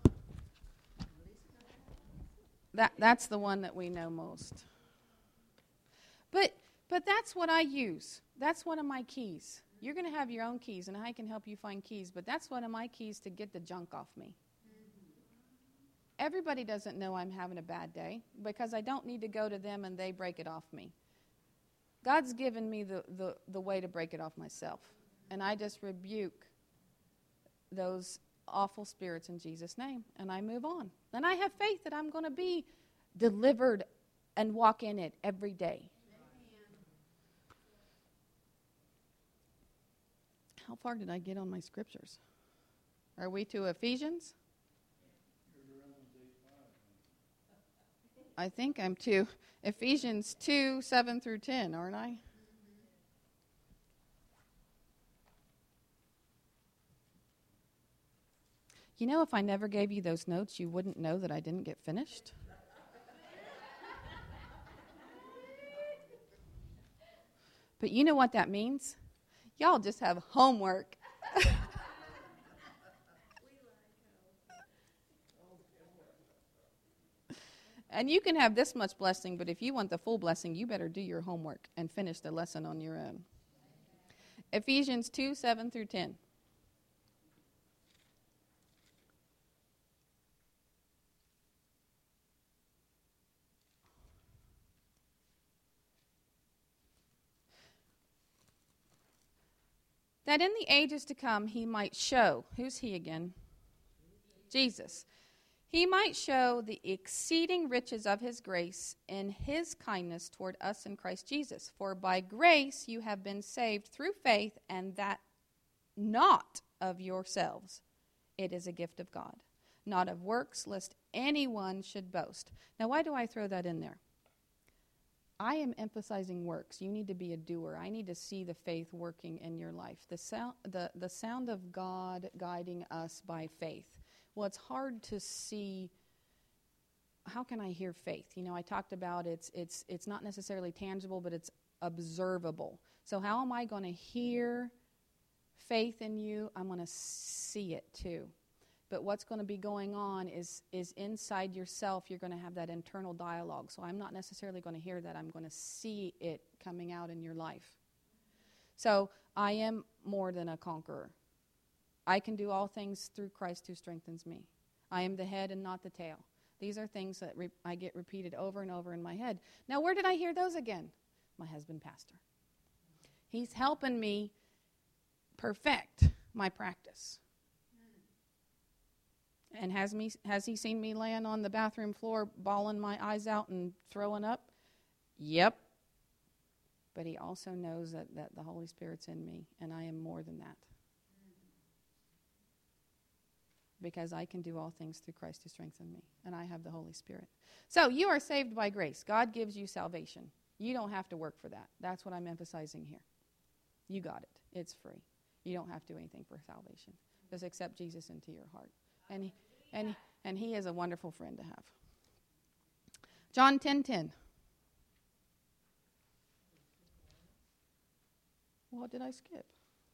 That's the one that we know most. But that's what I use. That's one of my keys. You're going to have your own keys, and I can help you find keys, but that's one of my keys to get the junk off me. Everybody doesn't know I'm having a bad day because I don't need to go to them and they break it off me. God's given me the way to break it off myself. And I just rebuke those awful spirits in Jesus' name, and I move on. And I have faith that I'm going to be delivered and walk in it every day. How far did I get on my scriptures? Are we to Ephesians? I think I'm to Ephesians 2, 7 through 10, aren't I? You know, if I never gave you those notes, you wouldn't know that I didn't get finished. But you know what that means? Y'all just have homework. And you can have this much blessing, but if you want the full blessing, you better do your homework and finish the lesson on your own. Ephesians 2, 7 through 10. That in the ages to come he might show, who's he again? Jesus. He might show the exceeding riches of his grace in his kindness toward us in Christ Jesus. For by grace you have been saved through faith, and that not of yourselves. It is a gift of God, not of works, lest anyone should boast. Now, why do I throw that in there? I am emphasizing works. You need to be a doer. I need to see the faith working in your life. The sound of God guiding us by faith. Well, it's hard to see. How can I hear faith? You know, I talked about it's not necessarily tangible, but it's observable. So how am I going to hear faith in you? I'm going to see it too. But what's going to be going on is inside yourself. You're going to have that internal dialogue. So I'm not necessarily going to hear that. I'm going to see it coming out in your life. So I am more than a conqueror. I can do all things through Christ who strengthens me. I am the head and not the tail. These are things that I get repeated over and over in my head. Now, where did I hear those again? My husband, pastor. He's helping me perfect my practice. And has he seen me laying on the bathroom floor, bawling my eyes out and throwing up? Yep. But he also knows that the Holy Spirit's in me, and I am more than that. Because I can do all things through Christ who strengthens me, and I have the Holy Spirit. So you are saved by grace. God gives you salvation. You don't have to work for that. That's what I'm emphasizing here. You got it. It's free. You don't have to do anything for salvation. Just accept Jesus into your heart. And he is a wonderful friend to have. John 10:10. What did I skip?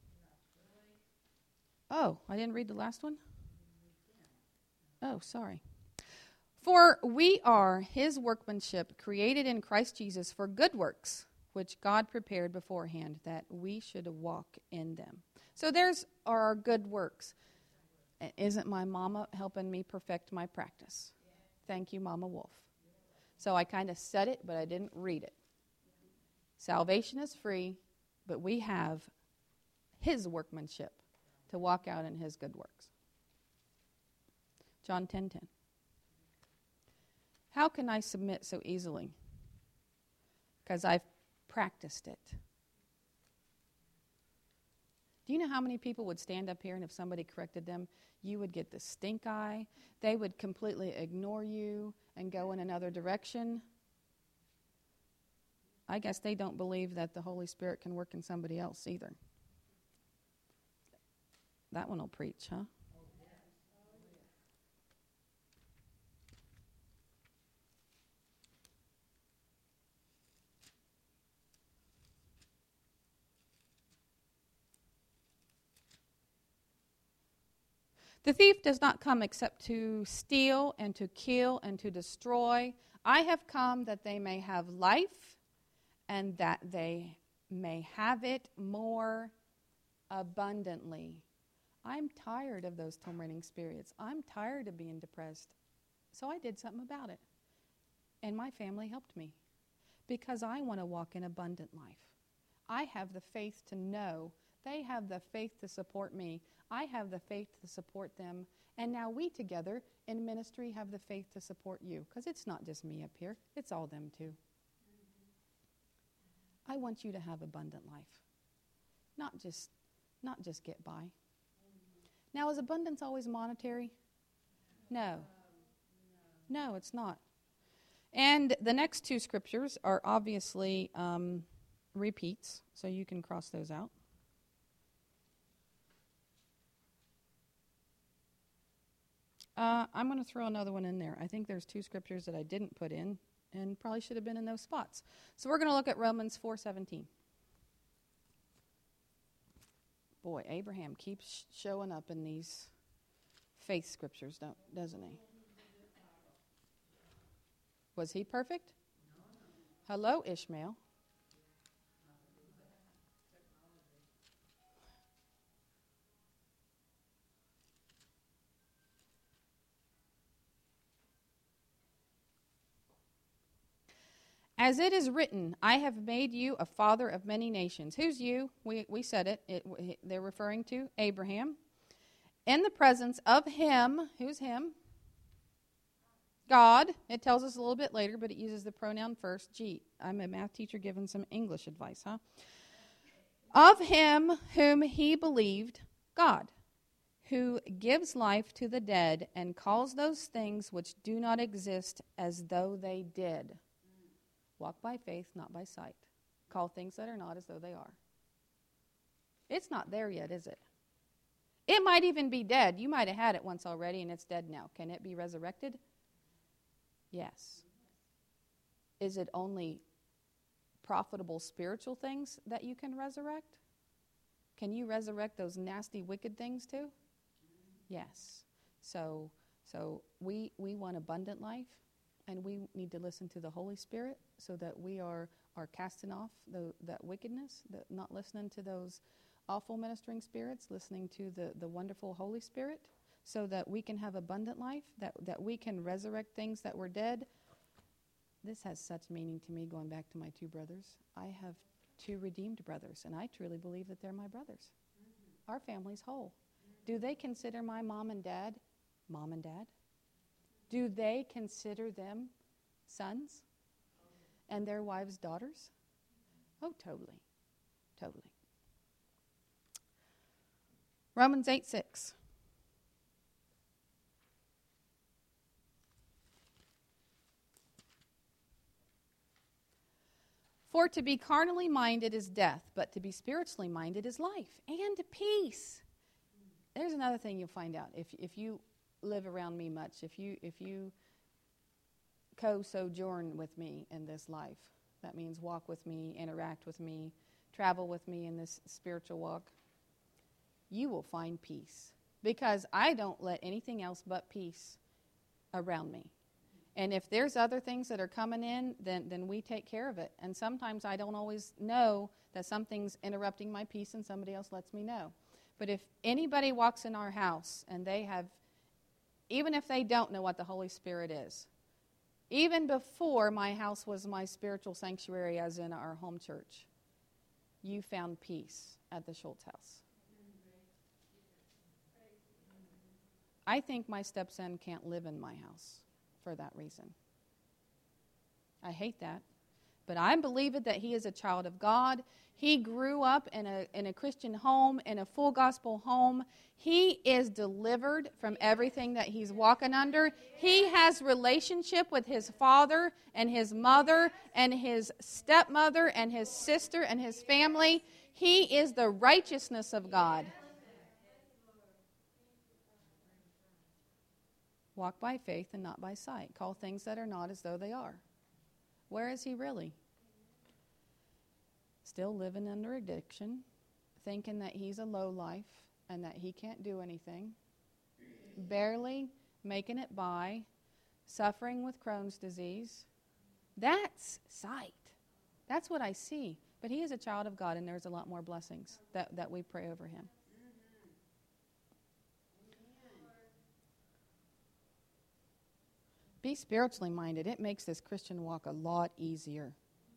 Oh, I didn't read the last one? Oh, sorry. For we are his workmanship, created in Christ Jesus for good works, which God prepared beforehand that we should walk in them. So there's our good works. Isn't my mama helping me perfect my practice? Thank you, Mama Wolf. So I kind of said it, but I didn't read it. Salvation is free, but we have his workmanship to walk out in his good works. John 10:10. How can I submit so easily? Because I've practiced it. Do you know how many people would stand up here and if somebody corrected them, you would get the stink eye? They would completely ignore you and go in another direction. I guess they don't believe that the Holy Spirit can work in somebody else either. That one will preach, huh? The thief does not come except to steal and to kill and to destroy. I have come that they may have life and that they may have it more abundantly. I'm tired of those tormenting spirits. I'm tired of being depressed. So I did something about it. And my family helped me because I want to walk in abundant life. I have the faith to know. They have the faith to support me. I have the faith to support them. And now we together in ministry have the faith to support you. Because it's not just me up here. It's all them too. I want you to have abundant life. Not just get by. Now, is abundance always monetary? No. No, it's not. And the next two scriptures are obviously repeats. So you can cross those out. I'm going to throw another one in there. I think there's two scriptures that I didn't put in and probably should have been in those spots. So we're going to look at Romans 4:17. Boy, Abraham keeps showing up in these faith scriptures, doesn't he? Was he perfect? Hello, Ishmael. As it is written, I have made you a father of many nations. Who's you? We said it. They're referring to Abraham. In the presence of him, who's him? God. It tells us a little bit later, but it uses the pronoun first. Gee, I'm a math teacher giving some English advice, huh? Of him whom he believed, God, who gives life to the dead and calls those things which do not exist as though they did. Walk by faith, not by sight. Call things that are not as though they are. It's not there yet, is it? It might even be dead. You might have had it once already and it's dead now. Can it be resurrected? Yes. Is it only profitable spiritual things that you can resurrect? Can you resurrect those nasty, wicked things too? Yes. So we want abundant life. And we need to listen to the Holy Spirit so that we are casting off that wickedness, not listening to those awful ministering spirits, listening to the wonderful Holy Spirit so that we can have abundant life, that we can resurrect things that were dead. This has such meaning to me going back to my two brothers. I have two redeemed brothers, and I truly believe that they're my brothers. Our family's whole. Do they consider my mom and dad mom and dad? Do they consider them sons and their wives daughters? Oh, totally. Totally. Romans 8:6. For to be carnally minded is death, but to be spiritually minded is life and peace. There's another thing you'll find out if you live around me much, if you co-sojourn with me in this life, that means walk with me, interact with me, travel with me in this spiritual walk, you will find peace. Because I don't let anything else but peace around me. And if there's other things that are coming in, then we take care of it. And sometimes I don't always know that something's interrupting my peace and somebody else lets me know. But if anybody walks in our house and they have, even if they don't know what the Holy Spirit is, Even before my house was my spiritual sanctuary, as in our home church, you found peace at the Schultz house. I think my stepson can't live in my house for that reason. I hate that. But I believe it that he is a child of God. He grew up in a Christian home, in a full gospel home. He is delivered from everything that he's walking under. He has relationship with his father and his mother and his stepmother and his sister and his family. He is the righteousness of God. Walk by faith and not by sight. Call things that are not as though they are. Where is he really? Still living under addiction, thinking that he's a lowlife and that he can't do anything, barely making it by, suffering with Crohn's disease. That's sight. That's what I see. But he is a child of God, and there's a lot more blessings that we pray over him. Be spiritually minded. It makes this Christian walk a lot easier.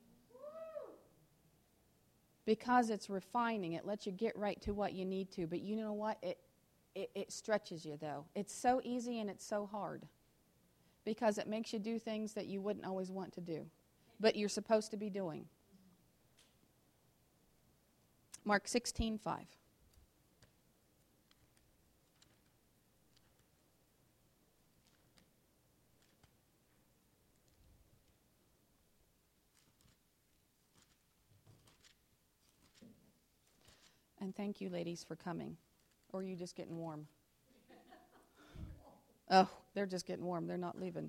Because it's refining. It lets you get right to what you need to. But you know what? It stretches you, though. It's so easy and it's so hard. Because it makes you do things that you wouldn't always want to do. But you're supposed to be doing. Mark 16:5. And thank you, ladies, for coming. Or are you just getting warm? Oh, they're just getting warm. They're not leaving.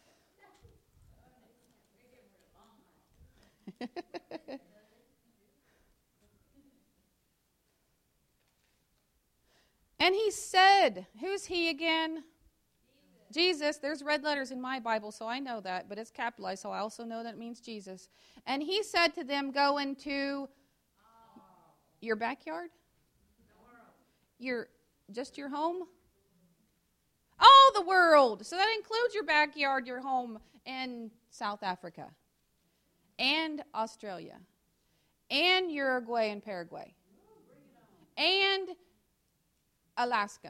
And he said, who's he again? Jesus. There's red letters in my Bible, so I know that, but it's capitalized, so I also know that it means Jesus. And he said to them, go into your backyard? Just your home? All the world. So that includes your backyard, your home, and South Africa, and Australia, and Uruguay and Paraguay, and Alaska,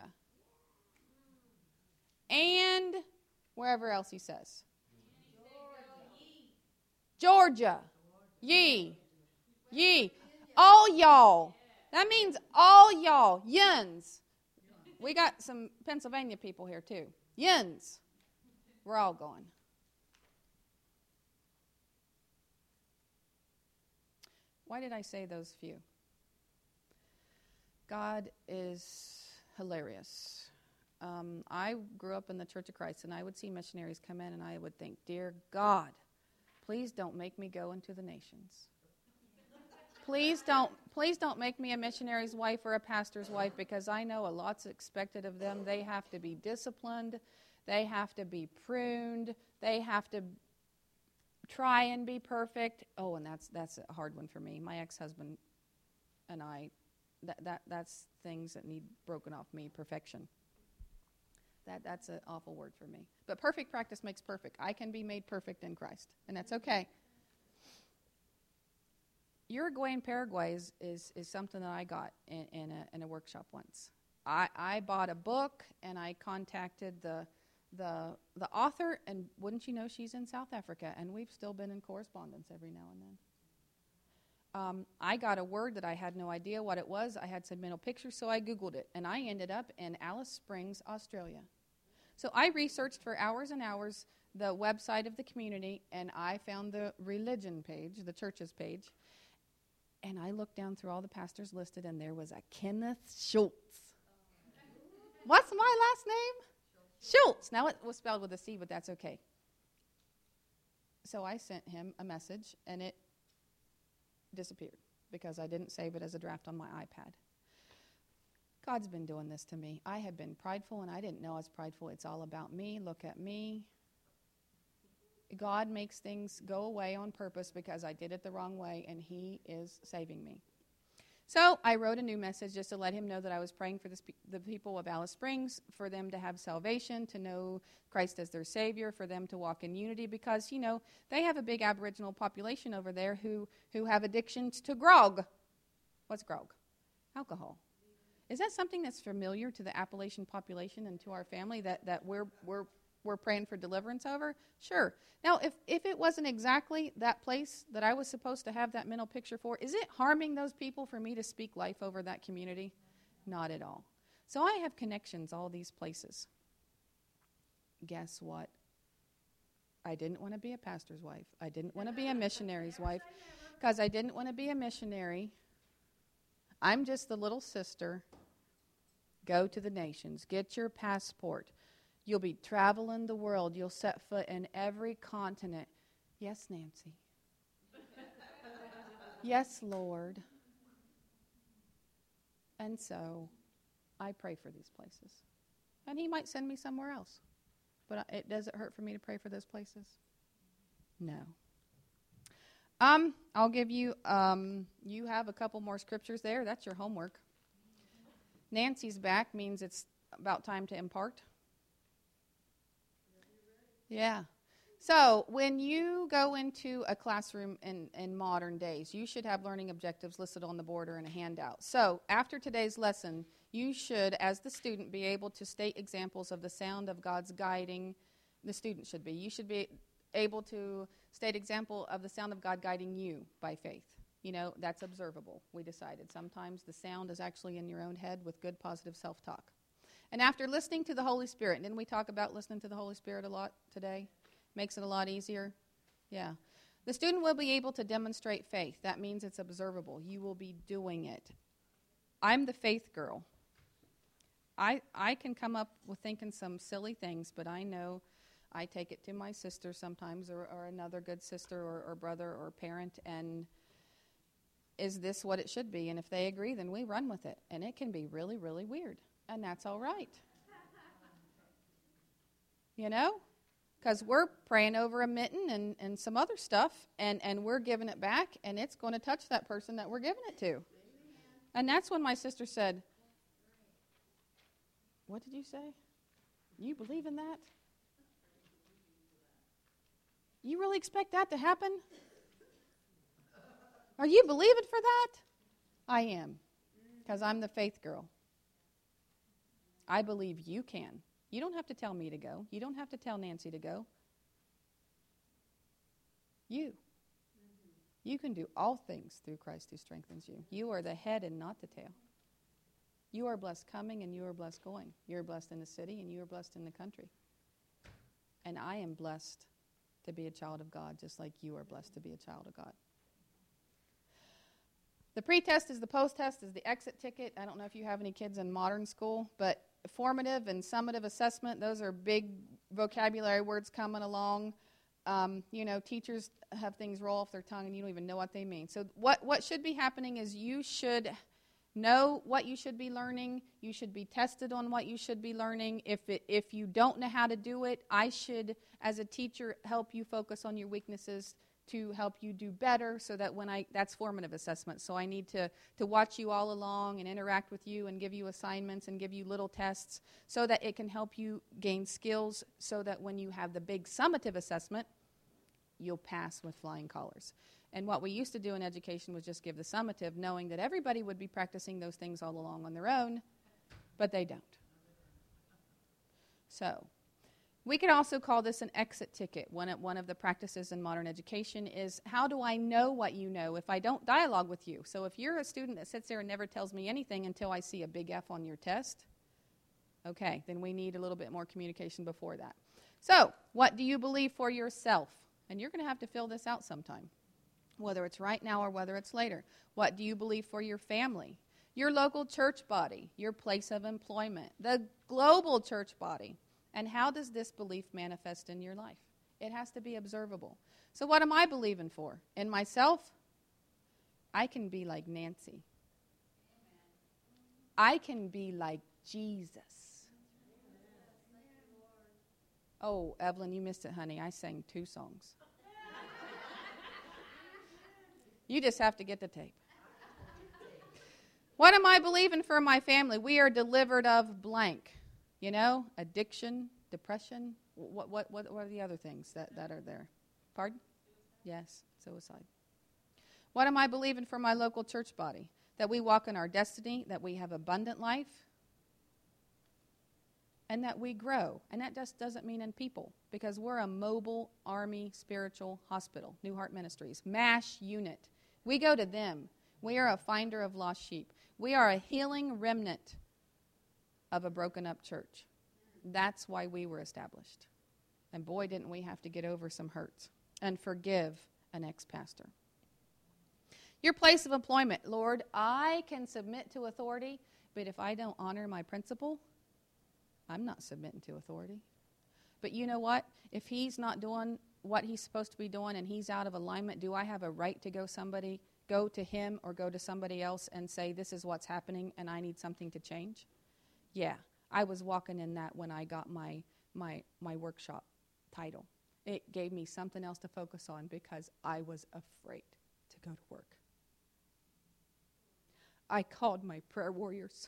and wherever else he says. Georgia. Ye. All y'all. That means all y'all. Yuns. We got some Pennsylvania people here too. Yuns. We're all going. Why did I say those few? God is hilarious. I grew up in the Church of Christ, and I would see missionaries come in, and I would think, dear God, please don't make me go into the nations. Please don't make me a missionary's wife or a pastor's wife, because I know a lot's expected of them. They have to be disciplined. They have to be pruned. They have to try and be perfect. Oh, and that's a hard one for me. My ex-husband and I, that's things that need broken off me, perfection. That's an awful word for me. But perfect practice makes perfect. I can be made perfect in Christ, and that's okay. Uruguay and Paraguay is something that I got in a workshop once. I bought a book, and I contacted the author, and wouldn't you know, she's in South Africa, and we've still been in correspondence every now and then. I got a word that I had no idea what it was. I had some mental pictures, so I Googled it, and I ended up in Alice Springs, Australia. So I researched for hours and hours the website of the community, and I found the religion page, the church's page, and I looked down through all the pastors listed, and there was a Kenneth Schultz. What's my last name? Schultz. Now it was spelled with a C, but that's okay. So I sent him a message, and it disappeared because I didn't save it as a draft on my iPad. God's been doing this to me. I have been prideful, and I didn't know I was prideful. It's all about me. Look at me. God makes things go away on purpose because I did it the wrong way, and he is saving me. So I wrote a new message just to let him know that I was praying for the people of Alice Springs, for them to have salvation, to know Christ as their Savior, for them to walk in unity, because, they have a big Aboriginal population over there who have addictions to grog. What's grog? Alcohol. Is that something that's familiar to the Appalachian population and to our family that we're praying for deliverance over? Sure. Now, if it wasn't exactly that place that I was supposed to have that mental picture for, is it harming those people for me to speak life over that community? Not at all. So I have connections all these places. Guess what? I didn't want to be a pastor's wife. I didn't want to be a missionary's wife because I didn't want to be a missionary. I'm just the little sister. Go to the nations. Get your passport. You'll be traveling the world. You'll set foot in every continent. Yes, Nancy. Yes, Lord. And so I pray for these places. And he might send me somewhere else. But does it hurt for me to pray for those places? No. I'll give you, you have a couple more scriptures there. That's your homework. Nancy's back means it's about time to impart. Yeah. So when you go into a classroom in modern days, you should have learning objectives listed on the board or in a handout. So after today's lesson, you should, as the student, be able to state examples of the sound of God's guiding. The student should be. You should be able to state example of the sound of God guiding you by faith. That's observable. We decided sometimes the sound is actually in your own head with good positive self-talk. And after listening to the Holy Spirit, didn't we talk about listening to the Holy Spirit a lot today? Makes it a lot easier. Yeah. The student will be able to demonstrate faith. That means it's observable. You will be doing it. I'm the faith girl. I can come up with thinking some silly things, but I know I take it to my sister sometimes or another good sister or brother or parent, and is this what it should be? And if they agree, then we run with it. And it can be really, really weird. And that's all right. Because we're praying over a mitten and some other stuff, and we're giving it back, and it's going to touch that person that we're giving it to. And that's when my sister said, "What did you say? You believe in that? You really expect that to happen? Are you believing for that?" I am, because I'm the faith girl. I believe you can. You don't have to tell me to go. You don't have to tell Nancy to go. You can do all things through Christ who strengthens you. You are the head and not the tail. You are blessed coming and you are blessed going. You're blessed in the city and you are blessed in the country. And I am blessed to be a child of God, just like you are blessed to be a child of God. The pre-test is the post-test is the exit ticket. I don't know if you have any kids in modern school, but formative and summative assessment, those are big vocabulary words coming along. Teachers have things roll off their tongue and you don't even know what they mean. So what should be happening is you should know what you should be learning. You should be tested on what you should be learning. If you don't know how to do it, I should, as a teacher, help you focus on your weaknesses to help you do better, so that that's formative assessment. So I need to watch you all along and interact with you and give you assignments and give you little tests so that it can help you gain skills so that when you have the big summative assessment, you'll pass with flying colors. And what we used to do in education was just give the summative, knowing that everybody would be practicing those things all along on their own, but they don't. So we could also call this an exit ticket. One of the practices in modern education is, how do I know what you know if I don't dialogue with you? So if you're a student that sits there and never tells me anything until I see a big F on your test, okay, then we need a little bit more communication before that. So what do you believe for yourself? And you're going to have to fill this out sometime, whether it's right now or whether it's later. What do you believe for your family? Your local church body, your place of employment, the global church body. And how does this belief manifest in your life? It has to be observable. So what am I believing for? In myself, I can be like Nancy. I can be like Jesus. Oh, Evelyn, you missed it, honey. I sang 2 songs. You just have to get the tape. What am I believing for my family? We are delivered of blank. You know, addiction, depression. What are the other things that are there? Pardon? Yes, suicide. What am I believing for my local church body? That we walk in our destiny, that we have abundant life, and that we grow. And that just doesn't mean in people, because we're a mobile army spiritual hospital, New Heart Ministries, MASH unit. We go to them. We are a finder of lost sheep. We are a healing remnant of a broken up church. That's why we were established. And boy, didn't we have to get over some hurts and forgive an ex-pastor. Your place of employment. Lord, I can submit to authority, but if I don't honor my principal, I'm not submitting to authority. But you know what? If he's not doing what he's supposed to be doing and he's out of alignment, do I have a right to go to him or go to somebody else and say, this is what's happening and I need something to change? Yeah, I was walking in that when I got my workshop title. It gave me something else to focus on because I was afraid to go to work. I called my prayer warriors.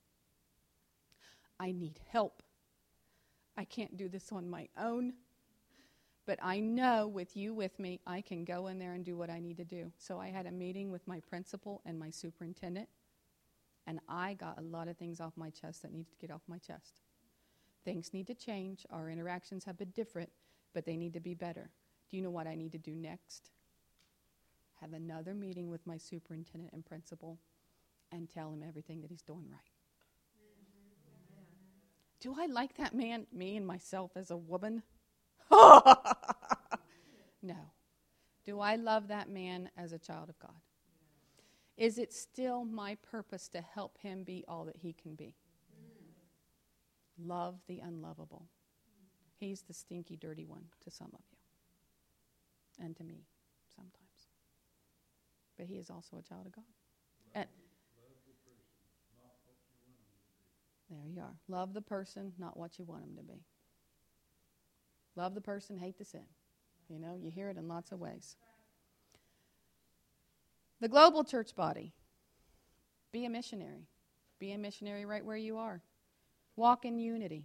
I need help. I can't do this on my own. But I know with you with me, I can go in there and do what I need to do. So I had a meeting with my principal and my superintendent, and I got a lot of things off my chest that needed to get off my chest. Things need to change. Our interactions have been different, but they need to be better. Do you know what I need to do next? Have another meeting with my superintendent and principal and tell him everything that he's doing right. Do I like that man, me and myself as a woman? No. Do I love that man as a child of God? Is it still my purpose to help him be all that he can be? Love the unlovable. He's the stinky, dirty one to some of you. And to me, sometimes. But he is also a child of God. And there you are. Love the person, not what you want him to be. Love the person, hate the sin. You know, you hear it in lots of ways. The global church body. Be a missionary. Be a missionary right where you are. Walk in unity.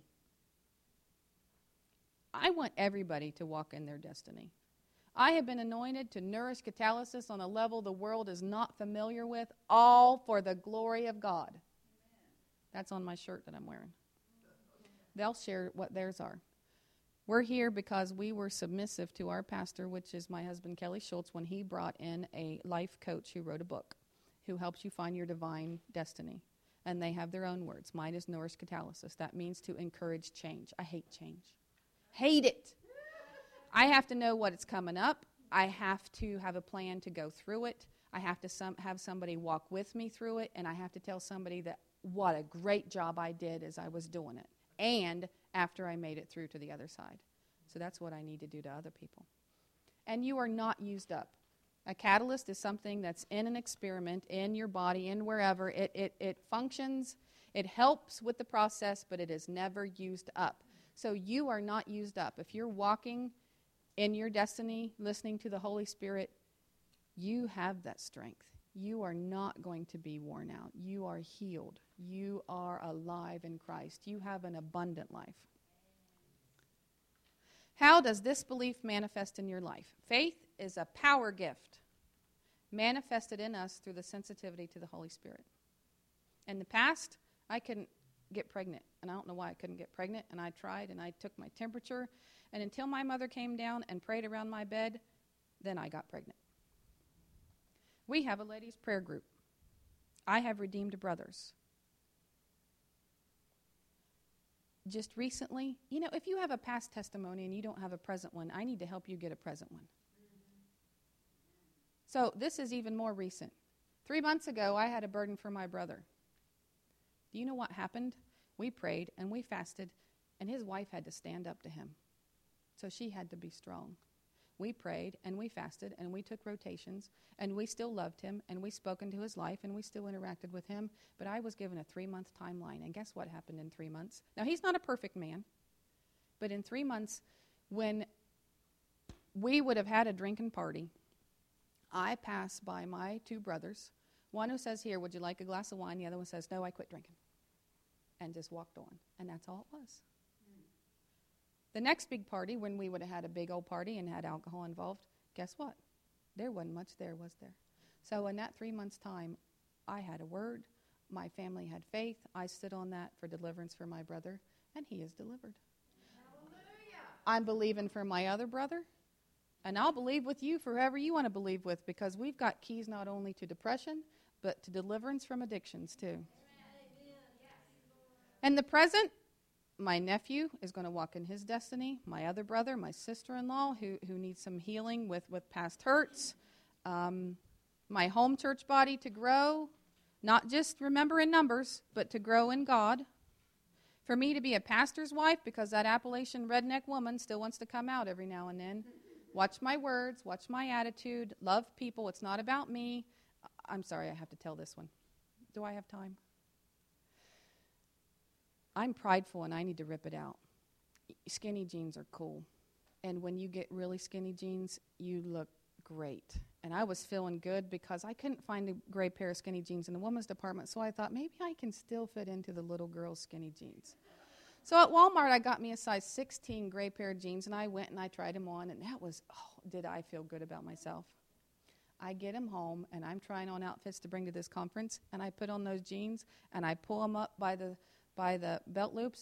I want everybody to walk in their destiny. I have been anointed to nourish catalysis on a level the world is not familiar with, all for the glory of God. That's on my shirt that I'm wearing. They'll share what theirs are. We're here because we were submissive to our pastor, which is my husband, Kelly Schultz, when he brought in a life coach who wrote a book, who helps you find your divine destiny. And they have their own words. Mine is nourish catalysis. That means to encourage change. I hate change. Hate it. I have to know what is coming up. I have to have a plan to go through it. I have to have somebody walk with me through it. And I have to tell somebody that what a great job I did as I was doing it. And after I made it through to the other side. So that's what I need to do to other people. And you are not used up. A catalyst is something that's in an experiment, in your body, in wherever. It functions, it helps with the process, but it is never used up. So you are not used up. If you're walking in your destiny, listening to the Holy Spirit, you have that strength. You are not going to be worn out. You are healed. You are alive in Christ. You have an abundant life. How does this belief manifest in your life? Faith is a power gift manifested in us through the sensitivity to the Holy Spirit. In the past, I couldn't get pregnant, and I don't know why I couldn't get pregnant, and I tried, and I took my temperature, and until my mother came down and prayed around my bed, then I got pregnant. We have a ladies' prayer group. I have redeemed brothers. Just recently, you know, if you have a past testimony and you don't have a present one, I need to help you get a present one. So this is even more recent. 3 months ago, I had a burden for my brother. Do you know what happened? We prayed and we fasted, and his wife had to stand up to him. So she had to be strong. We prayed and we fasted and we took rotations and we still loved him and we spoke into his life and we still interacted with him. But I was given a 3-month timeline. And guess what happened in 3 months? Now, he's not a perfect man. But in 3 months, when we would have had a drinking party, I passed by my 2 brothers. One who says, here, would you like a glass of wine? The other one says, no, I quit drinking. And just walked on. And that's all it was. The next big party, when we would have had a big old party and had alcohol involved, guess what? There wasn't much there, was there? So in that 3 months' time, I had a word. My family had faith. I stood on that for deliverance for my brother, and he is delivered. Hallelujah. I'm believing for my other brother, and I'll believe with you for whoever you want to believe with, because we've got keys not only to depression, but to deliverance from addictions too. Amen. And the present, my nephew is going to walk in his destiny. My other brother, my sister-in-law, who needs some healing with past hurts. My home church body to grow, not just remember in numbers, but to grow in God. For me to be a pastor's wife, because that Appalachian redneck woman still wants to come out every now and then. Watch my words, watch my attitude, love people. It's not about me. I'm sorry, I have to tell this one. Do I have time? I'm prideful and I need to rip it out. Skinny jeans are cool. And when you get really skinny jeans, you look great. And I was feeling good because I couldn't find a gray pair of skinny jeans in the women's department, so I thought maybe I can still fit into the little girl's skinny jeans. So at Walmart, I got me a size 16 gray pair of jeans, and I went and I tried them on, and that was, did I feel good about myself. I get them home, and I'm trying on outfits to bring to this conference, and I put on those jeans, and I pull them up by the belt loops.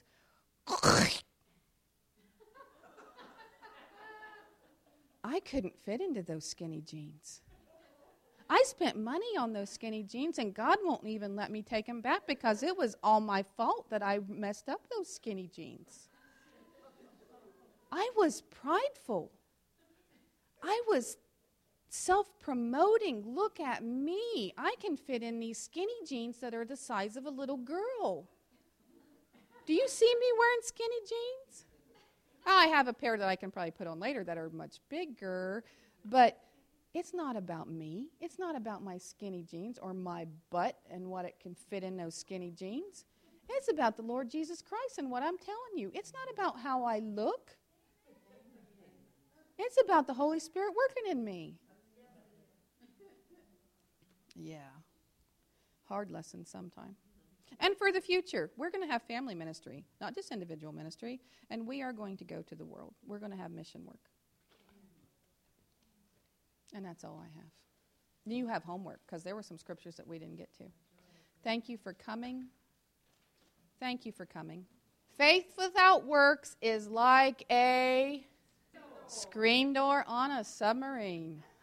I couldn't fit into those skinny jeans. I spent money on those skinny jeans, and God won't even let me take them back because it was all my fault that I messed up those skinny jeans. I was prideful. I was self-promoting. Look at me. I can fit in these skinny jeans that are the size of a little girl. Do you see me wearing skinny jeans? I have a pair that I can probably put on later that are much bigger, but it's not about me. It's not about my skinny jeans or my butt and what it can fit in those skinny jeans. It's about the Lord Jesus Christ and what I'm telling you. It's not about how I look. It's about the Holy Spirit working in me. Yeah. Hard lesson sometime. And for the future, we're going to have family ministry, not just individual ministry, and we are going to go to the world. We're going to have mission work. And that's all I have. You have homework, because there were some scriptures that we didn't get to. Thank you for coming. Thank you for coming. Faith without works is like a screen door on a submarine.